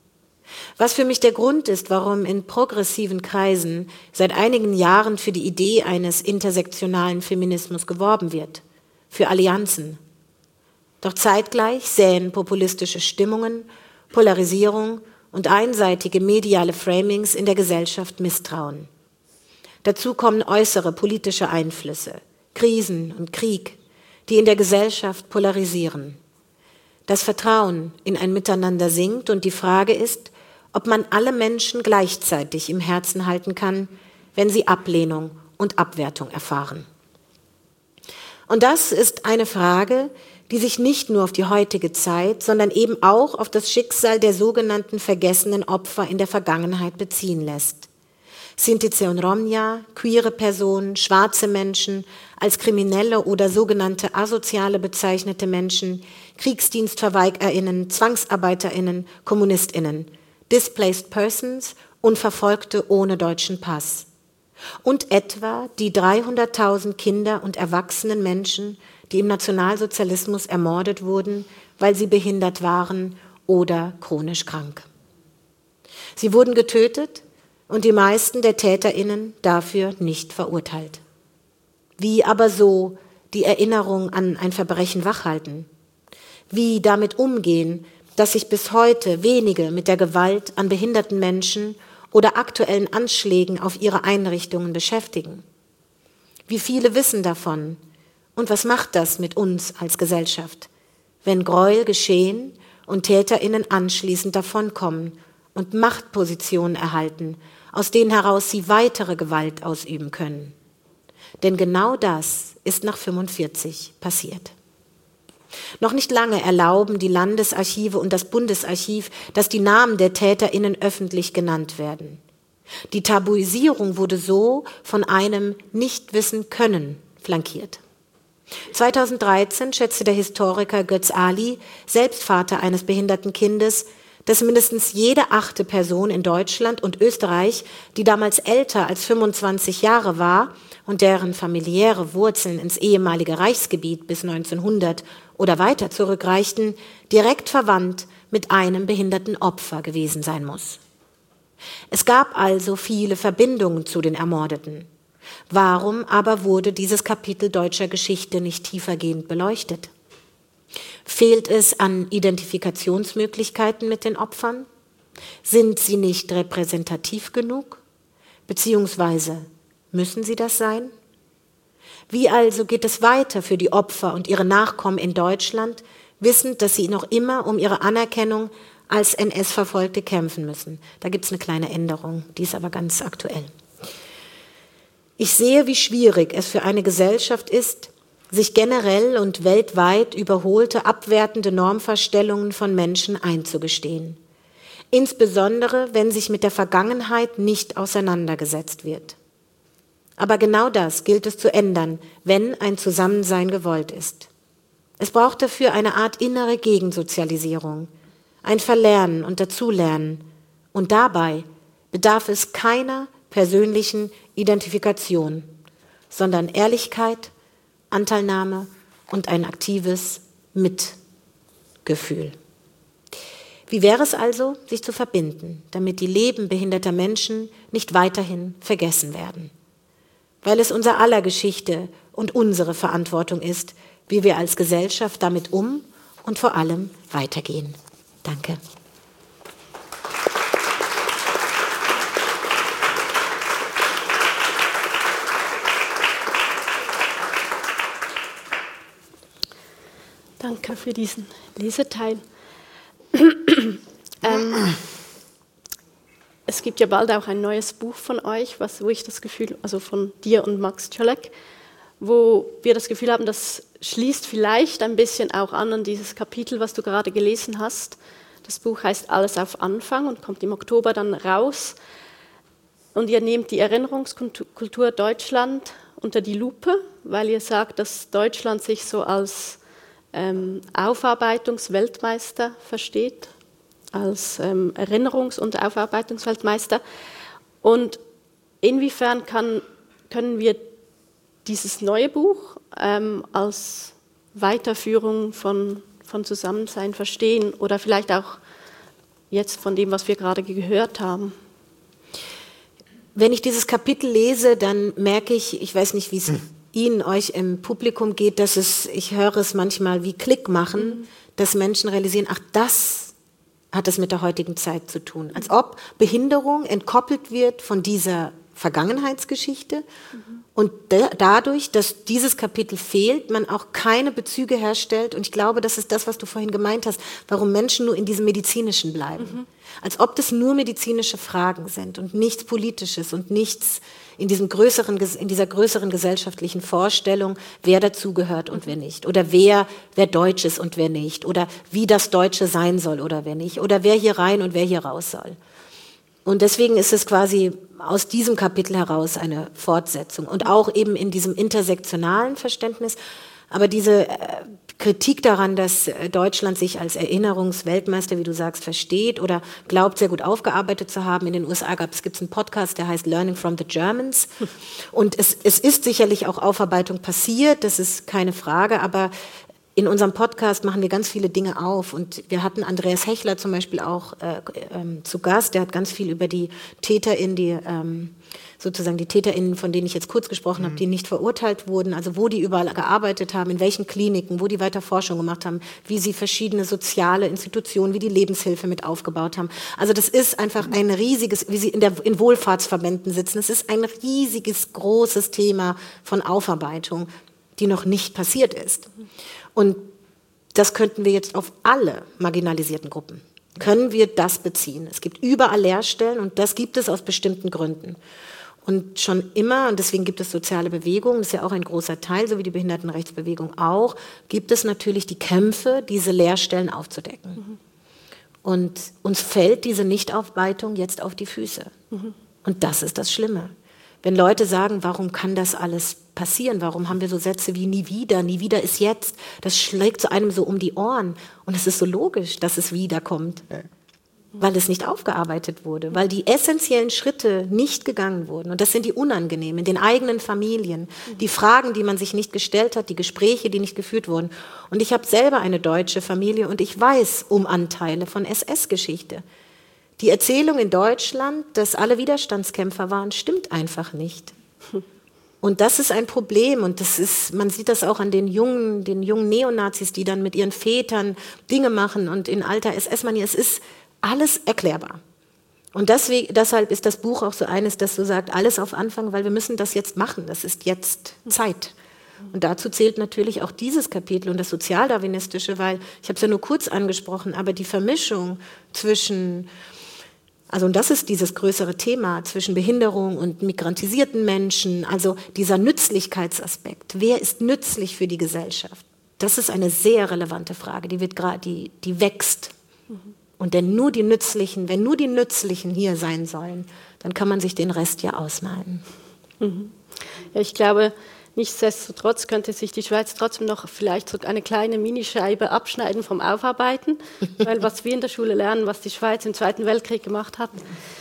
Was für mich der Grund ist, warum in progressiven Kreisen seit einigen Jahren für die Idee eines intersektionalen Feminismus geworben wird, für Allianzen. Doch zeitgleich säen populistische Stimmungen, Polarisierung und einseitige mediale Framings in der Gesellschaft Misstrauen. Dazu kommen äußere politische Einflüsse, Krisen und Krieg, die in der Gesellschaft polarisieren. Das Vertrauen in ein Miteinander sinkt und die Frage ist, ob man alle Menschen gleichzeitig im Herzen halten kann, wenn sie Ablehnung und Abwertung erfahren. Und das ist eine Frage, die sich nicht nur auf die heutige Zeit, sondern eben auch auf das Schicksal der sogenannten vergessenen Opfer in der Vergangenheit beziehen lässt. Sinti und Romja, queere Personen, schwarze Menschen, als Kriminelle oder sogenannte Asoziale bezeichnete Menschen, KriegsdienstverweigerInnen, ZwangsarbeiterInnen, KommunistInnen, Displaced Persons und Verfolgte ohne deutschen Pass. Und etwa die dreihunderttausend Kinder und erwachsenen Menschen, die im Nationalsozialismus ermordet wurden, weil sie behindert waren oder chronisch krank. Sie wurden getötet und die meisten der TäterInnen dafür nicht verurteilt. Wie aber so die Erinnerung an ein Verbrechen wachhalten? Wie damit umgehen, dass sich bis heute wenige mit der Gewalt an behinderten Menschen oder aktuellen Anschlägen auf ihre Einrichtungen beschäftigen? Wie viele wissen davon? Und was macht das mit uns als Gesellschaft, wenn Gräuel geschehen und TäterInnen anschließend davonkommen und Machtpositionen erhalten, aus denen heraus sie weitere Gewalt ausüben können? Denn genau das ist nach fünfundvierzig passiert. Noch nicht lange erlauben die Landesarchive und das Bundesarchiv, dass die Namen der TäterInnen öffentlich genannt werden. Die Tabuisierung wurde so von einem Nicht-Wissen-Können flankiert. zweitausenddreizehn schätzte der Historiker Götz Ali, selbst Vater eines behinderten Kindes, dass mindestens jede achte Person in Deutschland und Österreich, die damals älter als fünfundzwanzig Jahre war, und deren familiäre Wurzeln ins ehemalige Reichsgebiet bis neunzehnhundert oder weiter zurückreichten, direkt verwandt mit einem behinderten Opfer gewesen sein muss. Es gab also viele Verbindungen zu den Ermordeten. Warum aber wurde dieses Kapitel deutscher Geschichte nicht tiefergehend beleuchtet? Fehlt es an Identifikationsmöglichkeiten mit den Opfern? Sind sie nicht repräsentativ genug? Beziehungsweise müssen sie das sein? Wie also geht es weiter für die Opfer und ihre Nachkommen in Deutschland, wissend, dass sie noch immer um ihre Anerkennung als N S-Verfolgte kämpfen müssen? Da gibt es eine kleine Änderung, die ist aber ganz aktuell. Ich sehe, wie schwierig es für eine Gesellschaft ist, sich generell und weltweit überholte, abwertende Normvorstellungen von Menschen einzugestehen. Insbesondere, wenn sich mit der Vergangenheit nicht auseinandergesetzt wird. Aber genau das gilt es zu ändern, wenn ein Zusammensein gewollt ist. Es braucht dafür eine Art innere Gegensozialisierung, ein Verlernen und Dazulernen. Und dabei bedarf es keiner persönlichen Identifikation, sondern Ehrlichkeit, Anteilnahme und ein aktives Mitgefühl. Wie wäre es also, sich zu verbinden, damit die Leben behinderter Menschen nicht weiterhin vergessen werden? Weil es unser aller Geschichte und unsere Verantwortung ist, wie wir als Gesellschaft damit um und vor allem weitergehen. Danke. Danke für diesen Leseteil. ähm, es gibt ja bald auch ein neues Buch von euch, was, wo ich das Gefühl, also von dir und Max Czolek, wo wir das Gefühl haben, das schließt vielleicht ein bisschen auch an an dieses Kapitel, was du gerade gelesen hast. Das Buch heißt Alles auf Anfang und kommt im Oktober dann raus. Und ihr nehmt die Erinnerungskultur Deutschland unter die Lupe, weil ihr sagt, dass Deutschland sich so als ähm, Aufarbeitungsweltmeister versteht, als ähm, Erinnerungs- und Aufarbeitungsweltmeister. Und inwiefern kann, können wir dieses neue Buch ähm, als Weiterführung von, von Zusammensein verstehen oder vielleicht auch jetzt von dem, was wir gerade gehört haben? Wenn ich dieses Kapitel lese, dann merke ich, ich weiß nicht, wie es hm. Ihnen, euch im Publikum geht, dass es, ich höre es manchmal wie Klick machen, mhm. dass Menschen realisieren, ach, das hat es mit der heutigen Zeit zu tun. Als ob Behinderung entkoppelt wird von dieser Vergangenheitsgeschichte mhm. und da, dadurch, dass dieses Kapitel fehlt, man auch keine Bezüge herstellt. Und ich glaube, das ist das, was du vorhin gemeint hast, warum Menschen nur in diesem Medizinischen bleiben. Mhm. Als ob das nur medizinische Fragen sind und nichts Politisches und nichts in, diesem größeren, in dieser größeren gesellschaftlichen Vorstellung, wer dazugehört und wer nicht. Oder wer, wer Deutsch ist und wer nicht. Oder wie das Deutsche sein soll oder wer nicht. Oder wer hier rein und wer hier raus soll. Und deswegen ist es quasi aus diesem Kapitel heraus eine Fortsetzung. Und auch eben in diesem intersektionalen Verständnis. Aber diese äh, Kritik daran, dass Deutschland sich als Erinnerungsweltmeister, wie du sagst, versteht oder glaubt, sehr gut aufgearbeitet zu haben. In den U S A gab es gibt's einen Podcast, der heißt Learning from the Germans. Und es, es ist sicherlich auch Aufarbeitung passiert, das ist keine Frage, aber in unserem Podcast machen wir ganz viele Dinge auf und wir hatten Andreas Hechler zum Beispiel auch äh, ähm, zu Gast, der hat ganz viel über die TäterInnen, die ähm, sozusagen die TäterInnen, von denen ich jetzt kurz gesprochen mhm. habe, die nicht verurteilt wurden, also wo die überall gearbeitet haben, in welchen Kliniken, wo die weiter Forschung gemacht haben, wie sie verschiedene soziale Institutionen, wie die Lebenshilfe mit aufgebaut haben. Also das ist einfach ein riesiges, wie sie in, der, in Wohlfahrtsverbänden sitzen, es ist ein riesiges, großes Thema von Aufarbeitung, die noch nicht passiert ist. Und das könnten wir jetzt auf alle marginalisierten Gruppen, können wir das beziehen. Es gibt überall Leerstellen und das gibt es aus bestimmten Gründen. Und schon immer, und deswegen gibt es soziale Bewegungen, das ist ja auch ein großer Teil, so wie die Behindertenrechtsbewegung auch, gibt es natürlich die Kämpfe, diese Leerstellen aufzudecken. Mhm. Und uns fällt diese Nichtaufarbeitung jetzt auf die Füße. Mhm. Und das ist das Schlimme. Wenn Leute sagen, warum kann das alles passieren? Warum haben wir so Sätze wie nie wieder, nie wieder ist jetzt? Das schlägt zu einem so um die Ohren. Und es ist so logisch, dass es wiederkommt. weil es nicht aufgearbeitet wurde, weil die essentiellen Schritte nicht gegangen wurden. Und das sind die unangenehmen, in den eigenen Familien, die Fragen, die man sich nicht gestellt hat, die Gespräche, die nicht geführt wurden. Und ich habe selber eine deutsche Familie und ich weiß um Anteile von S S-Geschichte. Die Erzählung in Deutschland, dass alle Widerstandskämpfer waren, stimmt einfach nicht. Und das ist ein Problem und das ist, man sieht das auch an den jungen, den jungen Neonazis, die dann mit ihren Vätern Dinge machen und in alter S S-Manier. Es ist alles erklärbar. Und deswegen, deshalb ist das Buch auch so eines, das so sagt, alles auf Anfang, weil wir müssen das jetzt machen. Das ist jetzt Zeit. Und dazu zählt natürlich auch dieses Kapitel und das Sozialdarwinistische, weil, ich habe es ja nur kurz angesprochen, aber die Vermischung zwischen, also und das ist dieses größere Thema, zwischen Behinderung und migrantisierten Menschen, also dieser Nützlichkeitsaspekt. Wer ist nützlich für die Gesellschaft? Das ist eine sehr relevante Frage, die, wird grad, die, die wächst. Und denn nur die Nützlichen, wenn nur die Nützlichen hier sein sollen, dann kann man sich den Rest ja ausmalen. Mhm. Ja, ich glaube, nichtsdestotrotz könnte sich die Schweiz trotzdem noch vielleicht so eine kleine Minischeibe abschneiden vom Aufarbeiten, weil was wir in der Schule lernen, was die Schweiz im Zweiten Weltkrieg gemacht hat.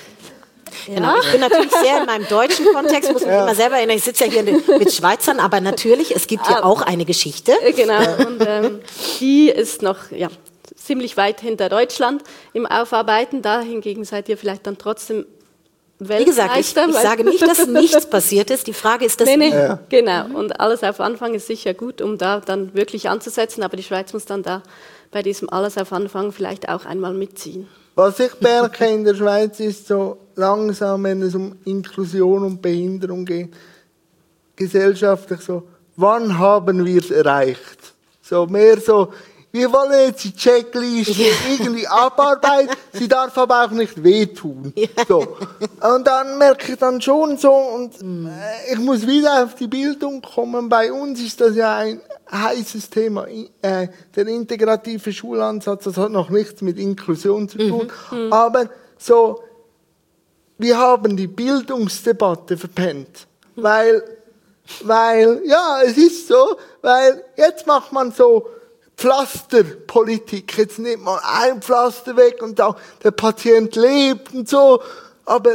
Ja. Genau. Ich bin natürlich sehr in meinem deutschen Kontext, muss mich ja. immer selber erinnern, ich sitze ja hier mit Schweizern, aber natürlich, es gibt hier auch eine Geschichte. Genau, und ähm, die ist noch, ja, ziemlich weit hinter Deutschland im Aufarbeiten. Da hingegen seid ihr vielleicht dann trotzdem Weltmeister. Wie gesagt, ich, ich sage nicht, dass nichts passiert ist. Die Frage ist, dass... Nee, nee, ja. Genau. Und alles auf Anfang ist sicher gut, um da dann wirklich anzusetzen. Aber die Schweiz muss dann da bei diesem Alles auf Anfang vielleicht auch einmal mitziehen. Was ich merke in der Schweiz ist so langsam, wenn es um Inklusion und Behinderung geht, gesellschaftlich so, wann haben wir es erreicht? So mehr so... Wir wollen jetzt die Checkliste ja. irgendwie abarbeiten, sie darf aber auch nicht wehtun. Ja. So. Und dann merke ich dann schon so, und mhm. äh, ich muss wieder auf die Bildung kommen. Bei uns ist das ja ein heißes Thema. Äh, der integrative Schulansatz, das hat noch nichts mit Inklusion zu tun. Mhm. Mhm. Aber so, wir haben die Bildungsdebatte verpennt. Mhm. Weil, weil, ja, es ist so, weil jetzt macht man so, Pflasterpolitik, jetzt nimmt man ein Pflaster weg und auch der Patient lebt und so. Aber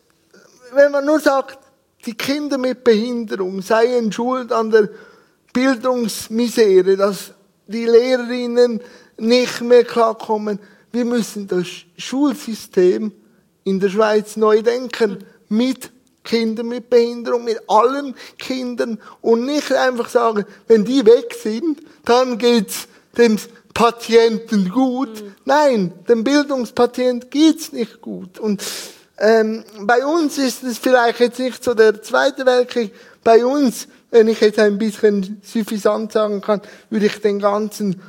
wenn man nur sagt, die Kinder mit Behinderung seien schuld an der Bildungsmisere, dass die Lehrerinnen nicht mehr klarkommen, wir müssen das Schulsystem in der Schweiz neu denken, mit Kinder mit Behinderung, mit allen Kindern und nicht einfach sagen, wenn die weg sind, dann geht's dem Patienten gut. Mhm. Nein, dem Bildungspatient geht's nicht gut. Und ähm, bei uns ist es vielleicht jetzt nicht so der Zweite Weltkrieg. Bei uns, wenn ich jetzt ein bisschen suffisant sagen kann, würde ich den ganzen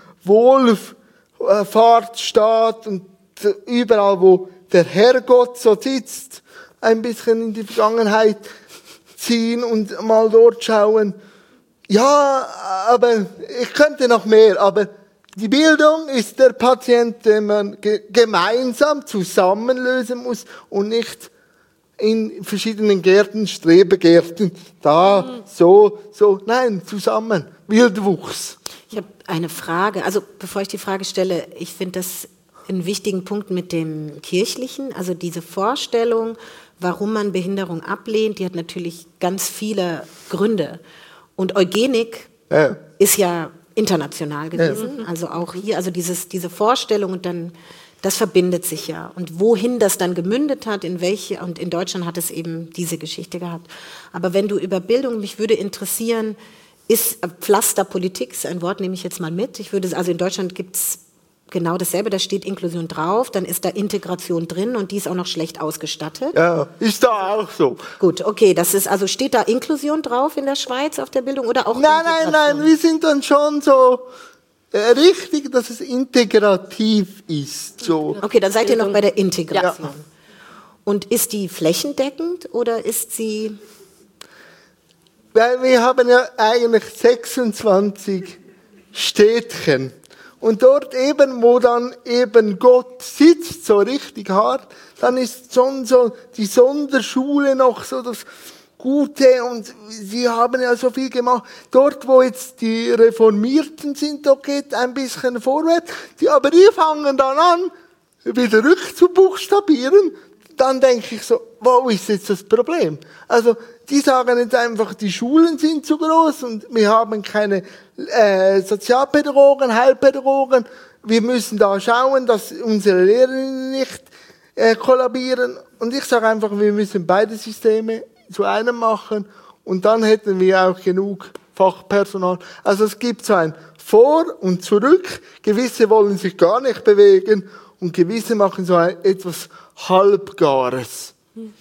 Wohlfahrtsstaat und überall, wo der Herrgott so sitzt, ein bisschen in die Vergangenheit ziehen und mal dort schauen. Ja, aber ich könnte noch mehr, aber die Bildung ist der Patient, den man ge- gemeinsam zusammen lösen muss und nicht in verschiedenen Gärten, Strebegärten, da, mhm. so, so, nein, zusammen, Wildwuchs. Ich habe eine Frage, also bevor ich die Frage stelle, ich finde das einen wichtigen Punkt mit dem Kirchlichen, also diese Vorstellung, warum man Behinderung ablehnt, die hat natürlich ganz viele Gründe. Und Eugenik ja. ist ja international gewesen, ja. also auch hier, also dieses, diese Vorstellung und dann, das verbindet sich ja. Und wohin das dann gemündet hat, in welche, und in Deutschland hat es eben diese Geschichte gehabt. Aber wenn du über Bildung, mich würde interessieren, ist Pflasterpolitik, ist ein Wort, nehme ich jetzt mal mit. Ich würde, also in Deutschland gibt es genau dasselbe, da steht Inklusion drauf, dann ist da Integration drin und die ist auch noch schlecht ausgestattet. Ja, ist da auch so. Gut, okay, das ist, also steht da Inklusion drauf in der Schweiz auf der Bildung oder auch Nein, nein, nein, wir sind dann schon so äh, richtig, dass es integrativ ist. So. Okay, dann seid ihr noch bei der Integration. Ja. Und ist die flächendeckend oder ist sie... Weil wir haben ja eigentlich sechsundzwanzig Städtchen. Und dort eben, wo dann eben Gott sitzt, so richtig hart, dann ist schon so die Sonderschule noch so das Gute und sie haben ja so viel gemacht. Dort, wo jetzt die Reformierten sind, da geht ein bisschen vorwärts. Die, aber die fangen dann an, wieder rückzubuchstabieren, dann denke ich so, wo ist jetzt das Problem? Also, die sagen jetzt einfach, die Schulen sind zu groß und wir haben keine äh, Sozialpädagogen, Heilpädagogen. Wir müssen da schauen, dass unsere Lehrerinnen nicht äh, kollabieren. Und ich sage einfach, wir müssen beide Systeme zu einem machen und dann hätten wir auch genug Fachpersonal. Also es gibt so ein Vor und Zurück. Gewisse wollen sich gar nicht bewegen und gewisse machen so ein, etwas Halbgares.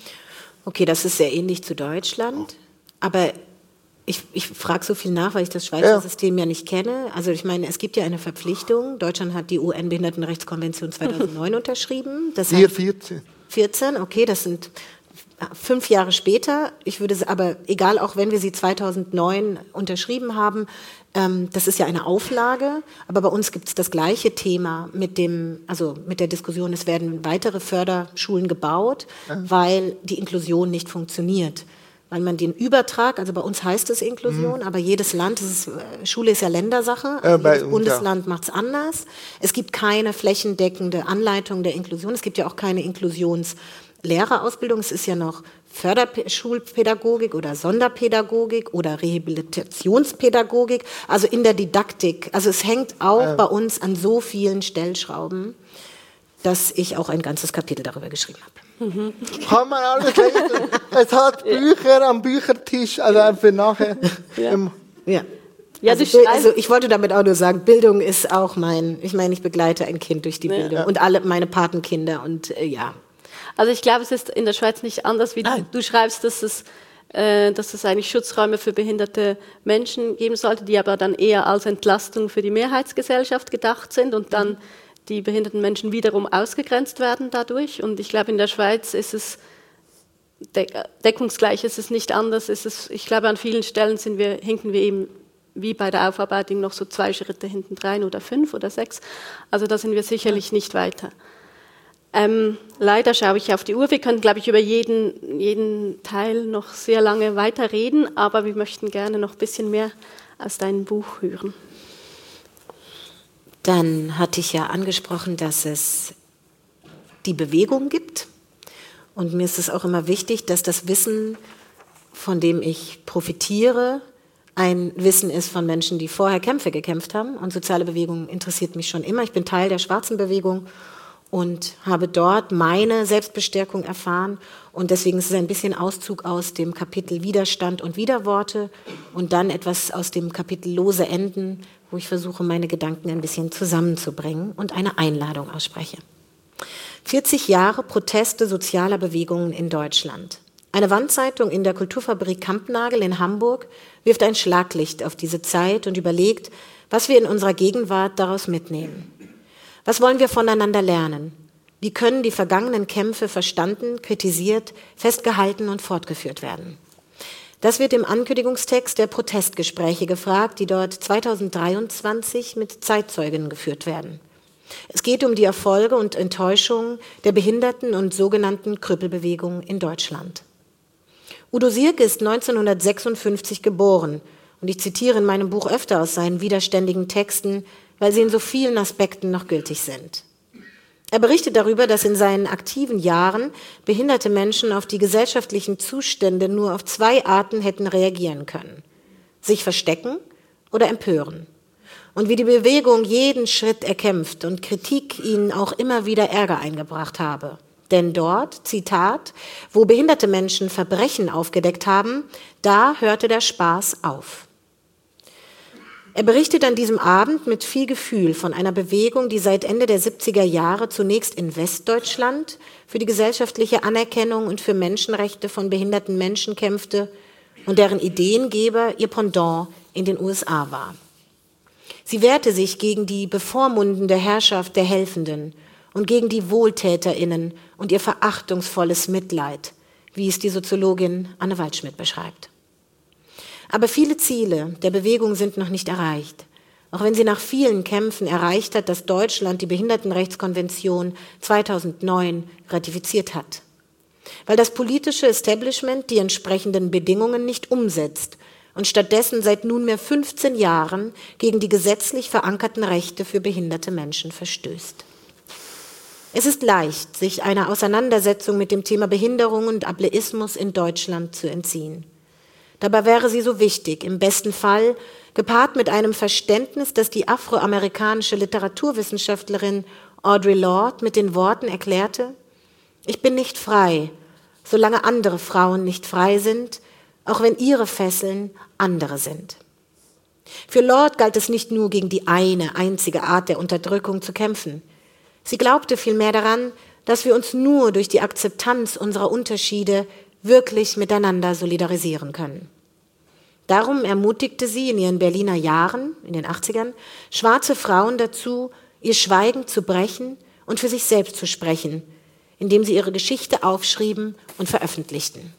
Okay, das ist sehr ähnlich zu Deutschland, aber ich, ich frage so viel nach, weil ich das Schweizer Ja. System ja nicht kenne. Also ich meine, es gibt ja eine Verpflichtung. Deutschland hat die U N-Behindertenrechtskonvention zweitausendneun unterschrieben. Das Wir heißt, vierzehn. vierzehn, okay, das sind fünf Jahre später. Ich würde, aber egal, auch wenn wir sie zweitausendneun unterschrieben haben, ähm, das ist ja eine Auflage. Aber bei uns gibt es das gleiche Thema mit dem, also mit der Diskussion, es werden weitere Förderschulen gebaut, ja. weil die Inklusion nicht funktioniert. Weil man den Übertrag, also bei uns heißt es Inklusion, mhm. aber jedes Land, das ist, Schule ist ja Ländersache, also ja, jedes uns, Bundesland ja. macht es anders. Es gibt keine flächendeckende Anleitung der Inklusion, es gibt ja auch keine Inklusionslehrerausbildung, es ist ja noch Förderschulpädagogik oder Sonderpädagogik oder Rehabilitationspädagogik, also in der Didaktik. Also es hängt auch ja. bei uns an so vielen Stellschrauben, dass ich auch ein ganzes Kapitel darüber geschrieben habe. Mhm. Kann man alles lesen. Es hat Bücher am Büchertisch, also für nachher. Ja. Ähm, ja. Ja, also, also ich wollte damit auch nur sagen, Bildung ist auch mein, ich meine, ich begleite ein Kind durch die ja, Bildung ja. und alle meine Patenkinder und äh, ja. Also ich glaube, es ist in der Schweiz nicht anders, wie du, du schreibst, dass es, äh, dass es eigentlich Schutzräume für behinderte Menschen geben sollte, die aber dann eher als Entlastung für die Mehrheitsgesellschaft gedacht sind und dann mhm. die behinderten Menschen wiederum ausgegrenzt werden dadurch. Und ich glaube, in der Schweiz ist es deckungsgleich, ist es nicht anders. Ist es, ich glaube, an vielen Stellen sind wir, hinken wir eben wie bei der Aufarbeitung noch so zwei Schritte hinten rein oder fünf oder sechs. Also da sind wir sicherlich nicht weiter. Ähm, leider schaue ich auf die Uhr. Wir können, glaube ich, über jeden, jeden Teil noch sehr lange weiterreden, aber wir möchten gerne noch ein bisschen mehr aus deinem Buch hören. Dann hatte ich ja angesprochen, dass es die Bewegung gibt. Und mir ist es auch immer wichtig, dass das Wissen, von dem ich profitiere, ein Wissen ist von Menschen, die vorher Kämpfe gekämpft haben. Und soziale Bewegung interessiert mich schon immer. Ich bin Teil der schwarzen Bewegung und habe dort meine Selbstbestärkung erfahren. Und deswegen ist es ein bisschen Auszug aus dem Kapitel Widerstand und Widerworte und dann etwas aus dem Kapitel Lose Enden, wo ich versuche, meine Gedanken ein bisschen zusammenzubringen und eine Einladung ausspreche. vierzig Jahre Proteste sozialer Bewegungen in Deutschland. Eine Wandzeitung in der Kulturfabrik Kampnagel in Hamburg wirft ein Schlaglicht auf diese Zeit und überlegt, was wir in unserer Gegenwart daraus mitnehmen. Was wollen wir voneinander lernen? Wie können die vergangenen Kämpfe verstanden, kritisiert, festgehalten und fortgeführt werden? Das wird im Ankündigungstext der Protestgespräche gefragt, die dort zweitausenddreiundzwanzig mit Zeitzeugen geführt werden. Es geht um die Erfolge und Enttäuschungen der Behinderten- und sogenannten Krüppelbewegung in Deutschland. Udo Sierke ist neunzehnhundertsechsundfünfzig geboren und ich zitiere in meinem Buch öfter aus seinen widerständigen Texten, weil sie in so vielen Aspekten noch gültig sind. Er berichtet darüber, dass in seinen aktiven Jahren behinderte Menschen auf die gesellschaftlichen Zustände nur auf zwei Arten hätten reagieren können: sich verstecken oder empören. Und wie die Bewegung jeden Schritt erkämpft und Kritik ihnen auch immer wieder Ärger eingebracht habe. Denn dort, Zitat, wo behinderte Menschen Verbrechen aufgedeckt haben, da hörte der Spaß auf. Er berichtet an diesem Abend mit viel Gefühl von einer Bewegung, die seit Ende der siebziger Jahre zunächst in Westdeutschland für die gesellschaftliche Anerkennung und für Menschenrechte von behinderten Menschen kämpfte und deren Ideengeber ihr Pendant in den U S A war. Sie wehrte sich gegen die bevormundende Herrschaft der Helfenden und gegen die WohltäterInnen und ihr verachtungsvolles Mitleid, wie es die Soziologin Anne Waldschmidt beschreibt. Aber viele Ziele der Bewegung sind noch nicht erreicht, auch wenn sie nach vielen Kämpfen erreicht hat, dass Deutschland die Behindertenrechtskonvention zweitausendneun ratifiziert hat. Weil das politische Establishment die entsprechenden Bedingungen nicht umsetzt und stattdessen seit nunmehr fünfzehn Jahren gegen die gesetzlich verankerten Rechte für behinderte Menschen verstößt. Es ist leicht, sich einer Auseinandersetzung mit dem Thema Behinderung und Ableismus in Deutschland zu entziehen. Dabei wäre sie so wichtig, im besten Fall gepaart mit einem Verständnis, das die afroamerikanische Literaturwissenschaftlerin Audre Lorde mit den Worten erklärte: Ich bin nicht frei, solange andere Frauen nicht frei sind, auch wenn ihre Fesseln andere sind. Für Lorde galt es nicht nur, gegen die eine einzige Art der Unterdrückung zu kämpfen. Sie glaubte vielmehr daran, dass wir uns nur durch die Akzeptanz unserer Unterschiede wirklich miteinander solidarisieren können. Darum ermutigte sie in ihren Berliner Jahren, in den achtzigern, schwarze Frauen dazu, ihr Schweigen zu brechen und für sich selbst zu sprechen, indem sie ihre Geschichte aufschrieben und veröffentlichten.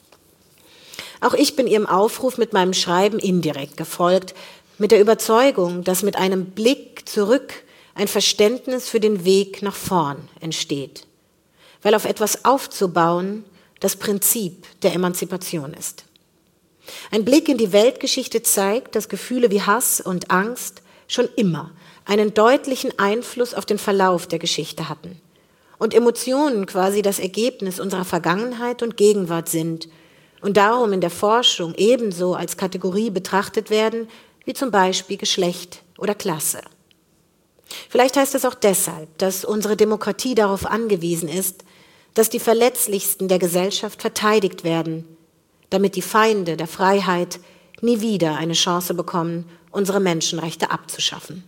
Auch ich bin ihrem Aufruf mit meinem Schreiben indirekt gefolgt, mit der Überzeugung, dass mit einem Blick zurück ein Verständnis für den Weg nach vorn entsteht, weil auf etwas aufzubauen das Prinzip der Emanzipation ist. Ein Blick in die Weltgeschichte zeigt, dass Gefühle wie Hass und Angst schon immer einen deutlichen Einfluss auf den Verlauf der Geschichte hatten und Emotionen quasi das Ergebnis unserer Vergangenheit und Gegenwart sind und darum in der Forschung ebenso als Kategorie betrachtet werden, wie zum Beispiel Geschlecht oder Klasse. Vielleicht heißt es auch deshalb, dass unsere Demokratie darauf angewiesen ist, dass die Verletzlichsten der Gesellschaft verteidigt werden, damit die Feinde der Freiheit nie wieder eine Chance bekommen, unsere Menschenrechte abzuschaffen.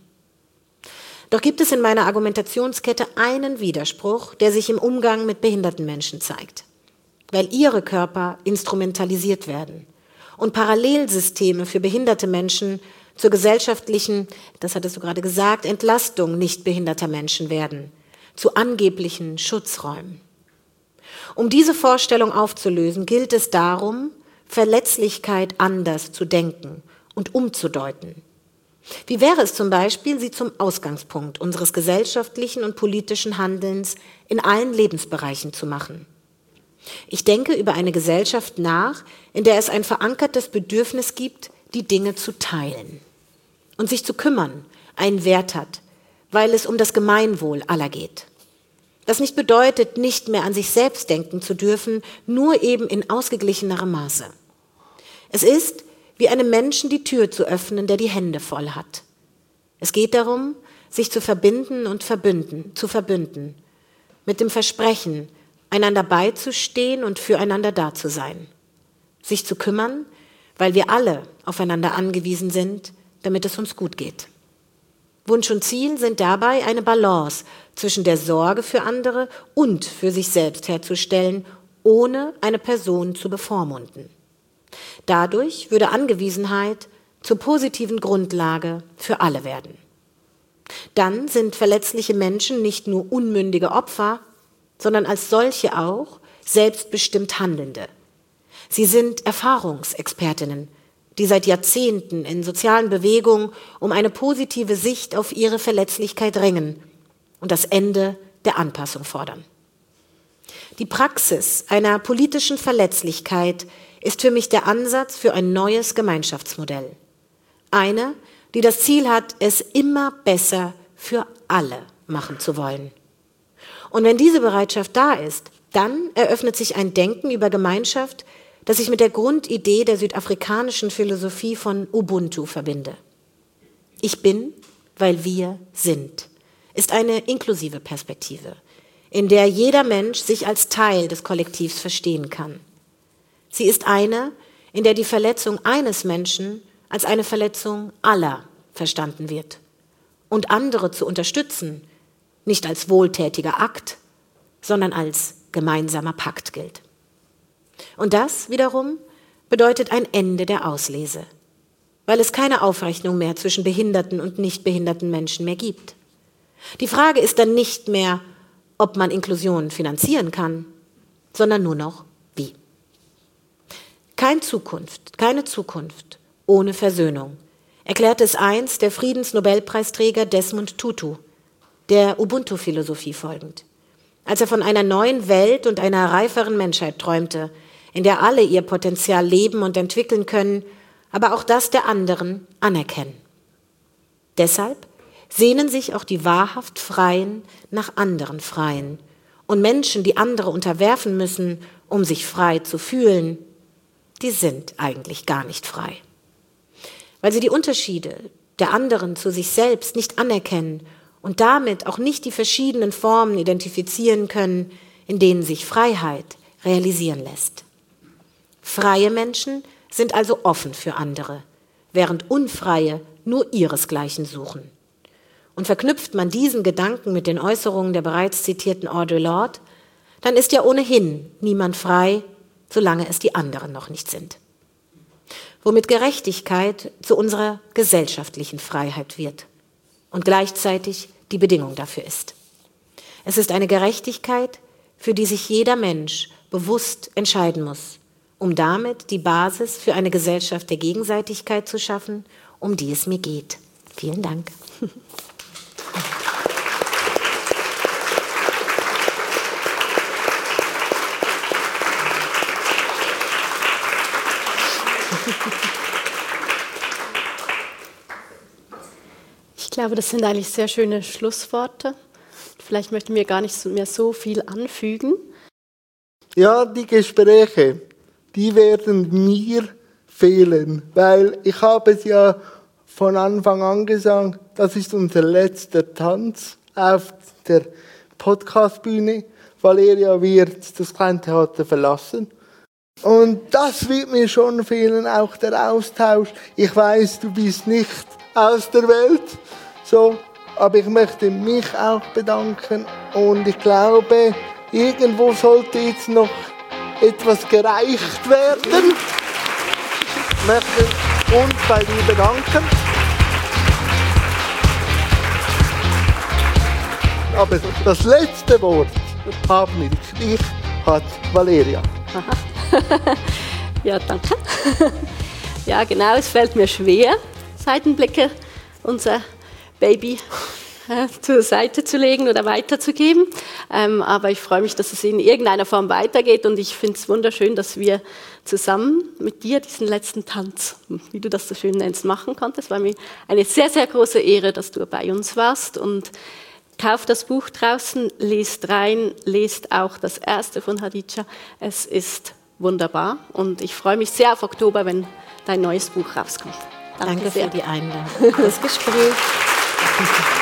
Doch gibt es in meiner Argumentationskette einen Widerspruch, der sich im Umgang mit behinderten Menschen zeigt, weil ihre Körper instrumentalisiert werden und Parallelsysteme für behinderte Menschen zur gesellschaftlichen, das hattest du gerade gesagt, Entlastung nicht behinderter Menschen werden, zu angeblichen Schutzräumen. Um diese Vorstellung aufzulösen, gilt es darum, Verletzlichkeit anders zu denken und umzudeuten. Wie wäre es zum Beispiel, sie zum Ausgangspunkt unseres gesellschaftlichen und politischen Handelns in allen Lebensbereichen zu machen? Ich denke über eine Gesellschaft nach, in der es ein verankertes Bedürfnis gibt, die Dinge zu teilen und sich zu kümmern, einen Wert hat, weil es um das Gemeinwohl aller geht. Das nicht bedeutet, nicht mehr an sich selbst denken zu dürfen, nur eben in ausgeglichenerem Maße. Es ist, wie einem Menschen die Tür zu öffnen, der die Hände voll hat. Es geht darum, sich zu verbinden und verbünden, zu verbünden, mit dem Versprechen, einander beizustehen und füreinander da zu sein. Sich zu kümmern, weil wir alle aufeinander angewiesen sind, damit es uns gut geht. Wunsch und Ziel sind dabei, eine Balance zwischen der Sorge für andere und für sich selbst herzustellen, ohne eine Person zu bevormunden. Dadurch würde Angewiesenheit zur positiven Grundlage für alle werden. Dann sind verletzliche Menschen nicht nur unmündige Opfer, sondern als solche auch selbstbestimmt Handelnde. Sie sind Erfahrungsexpertinnen, die seit Jahrzehnten in sozialen Bewegungen um eine positive Sicht auf ihre Verletzlichkeit ringen und das Ende der Anpassung fordern. Die Praxis einer politischen Verletzlichkeit ist für mich der Ansatz für ein neues Gemeinschaftsmodell. Eine, die das Ziel hat, es immer besser für alle machen zu wollen. Und wenn diese Bereitschaft da ist, dann eröffnet sich ein Denken über Gemeinschaft, das ich mit der Grundidee der südafrikanischen Philosophie von Ubuntu verbinde. Ich bin, weil wir sind, ist eine inklusive Perspektive, in der jeder Mensch sich als Teil des Kollektivs verstehen kann. Sie ist eine, in der die Verletzung eines Menschen als eine Verletzung aller verstanden wird und andere zu unterstützen nicht als wohltätiger Akt, sondern als gemeinsamer Pakt gilt. Und das wiederum bedeutet ein Ende der Auslese, weil es keine Aufrechnung mehr zwischen behinderten und nicht behinderten Menschen mehr gibt. Die Frage ist dann nicht mehr, ob man Inklusion finanzieren kann, sondern nur noch wie. Keine Zukunft, keine Zukunft ohne Versöhnung, erklärte es einst der Friedensnobelpreisträger Desmond Tutu, der Ubuntu-Philosophie folgend, als er von einer neuen Welt und einer reiferen Menschheit träumte, in der alle ihr Potenzial leben und entwickeln können, aber auch das der anderen anerkennen. Deshalb sehnen sich auch die wahrhaft Freien nach anderen Freien. Und Menschen, die andere unterwerfen müssen, um sich frei zu fühlen, die sind eigentlich gar nicht frei. Weil sie die Unterschiede der anderen zu sich selbst nicht anerkennen und damit auch nicht die verschiedenen Formen identifizieren können, in denen sich Freiheit realisieren lässt. Freie Menschen sind also offen für andere, während Unfreie nur ihresgleichen suchen. Und verknüpft man diesen Gedanken mit den Äußerungen der bereits zitierten Audre Lorde, dann ist ja ohnehin niemand frei, solange es die anderen noch nicht sind. Womit Gerechtigkeit zu unserer gesellschaftlichen Freiheit wird und gleichzeitig die Bedingung dafür ist. Es ist eine Gerechtigkeit, für die sich jeder Mensch bewusst entscheiden muss, um damit die Basis für eine Gesellschaft der Gegenseitigkeit zu schaffen, um die es mir geht. Vielen Dank. Ich glaube, das sind eigentlich sehr schöne Schlussworte. Vielleicht möchten wir gar nicht mehr so viel anfügen. Ja, die Gespräche, die werden mir fehlen, weil ich habe es ja von Anfang an gesagt, das ist unser letzter Tanz auf der Podcastbühne. Valeria wird das Kleintheater verlassen. Und das wird mir schon fehlen, auch der Austausch. Ich weiß, du bist nicht aus der Welt, so, aber ich möchte mich auch bedanken und ich glaube, irgendwo sollte jetzt noch etwas gereicht werden. Ich möchte uns bei dir bedanken. Aber das letzte Wort haben wir, ich hat Valeria. Ja, danke. Ja, genau, es fällt mir schwer, Seitenblicke, unser Baby, äh, zur Seite zu legen oder weiterzugeben. Ähm, aber ich freue mich, dass es in irgendeiner Form weitergeht und ich finde es wunderschön, dass wir zusammen mit dir diesen letzten Tanz, wie du das so schön nennst, machen konntest. Es war mir eine sehr, sehr große Ehre, dass du bei uns warst und kauft das Buch draußen, lest rein, lest auch das erste von Hadija. Es ist wunderbar und ich freue mich sehr auf Oktober, wenn dein neues Buch rauskommt. Danke, Danke sehr. für die Einladung, das Gespräch.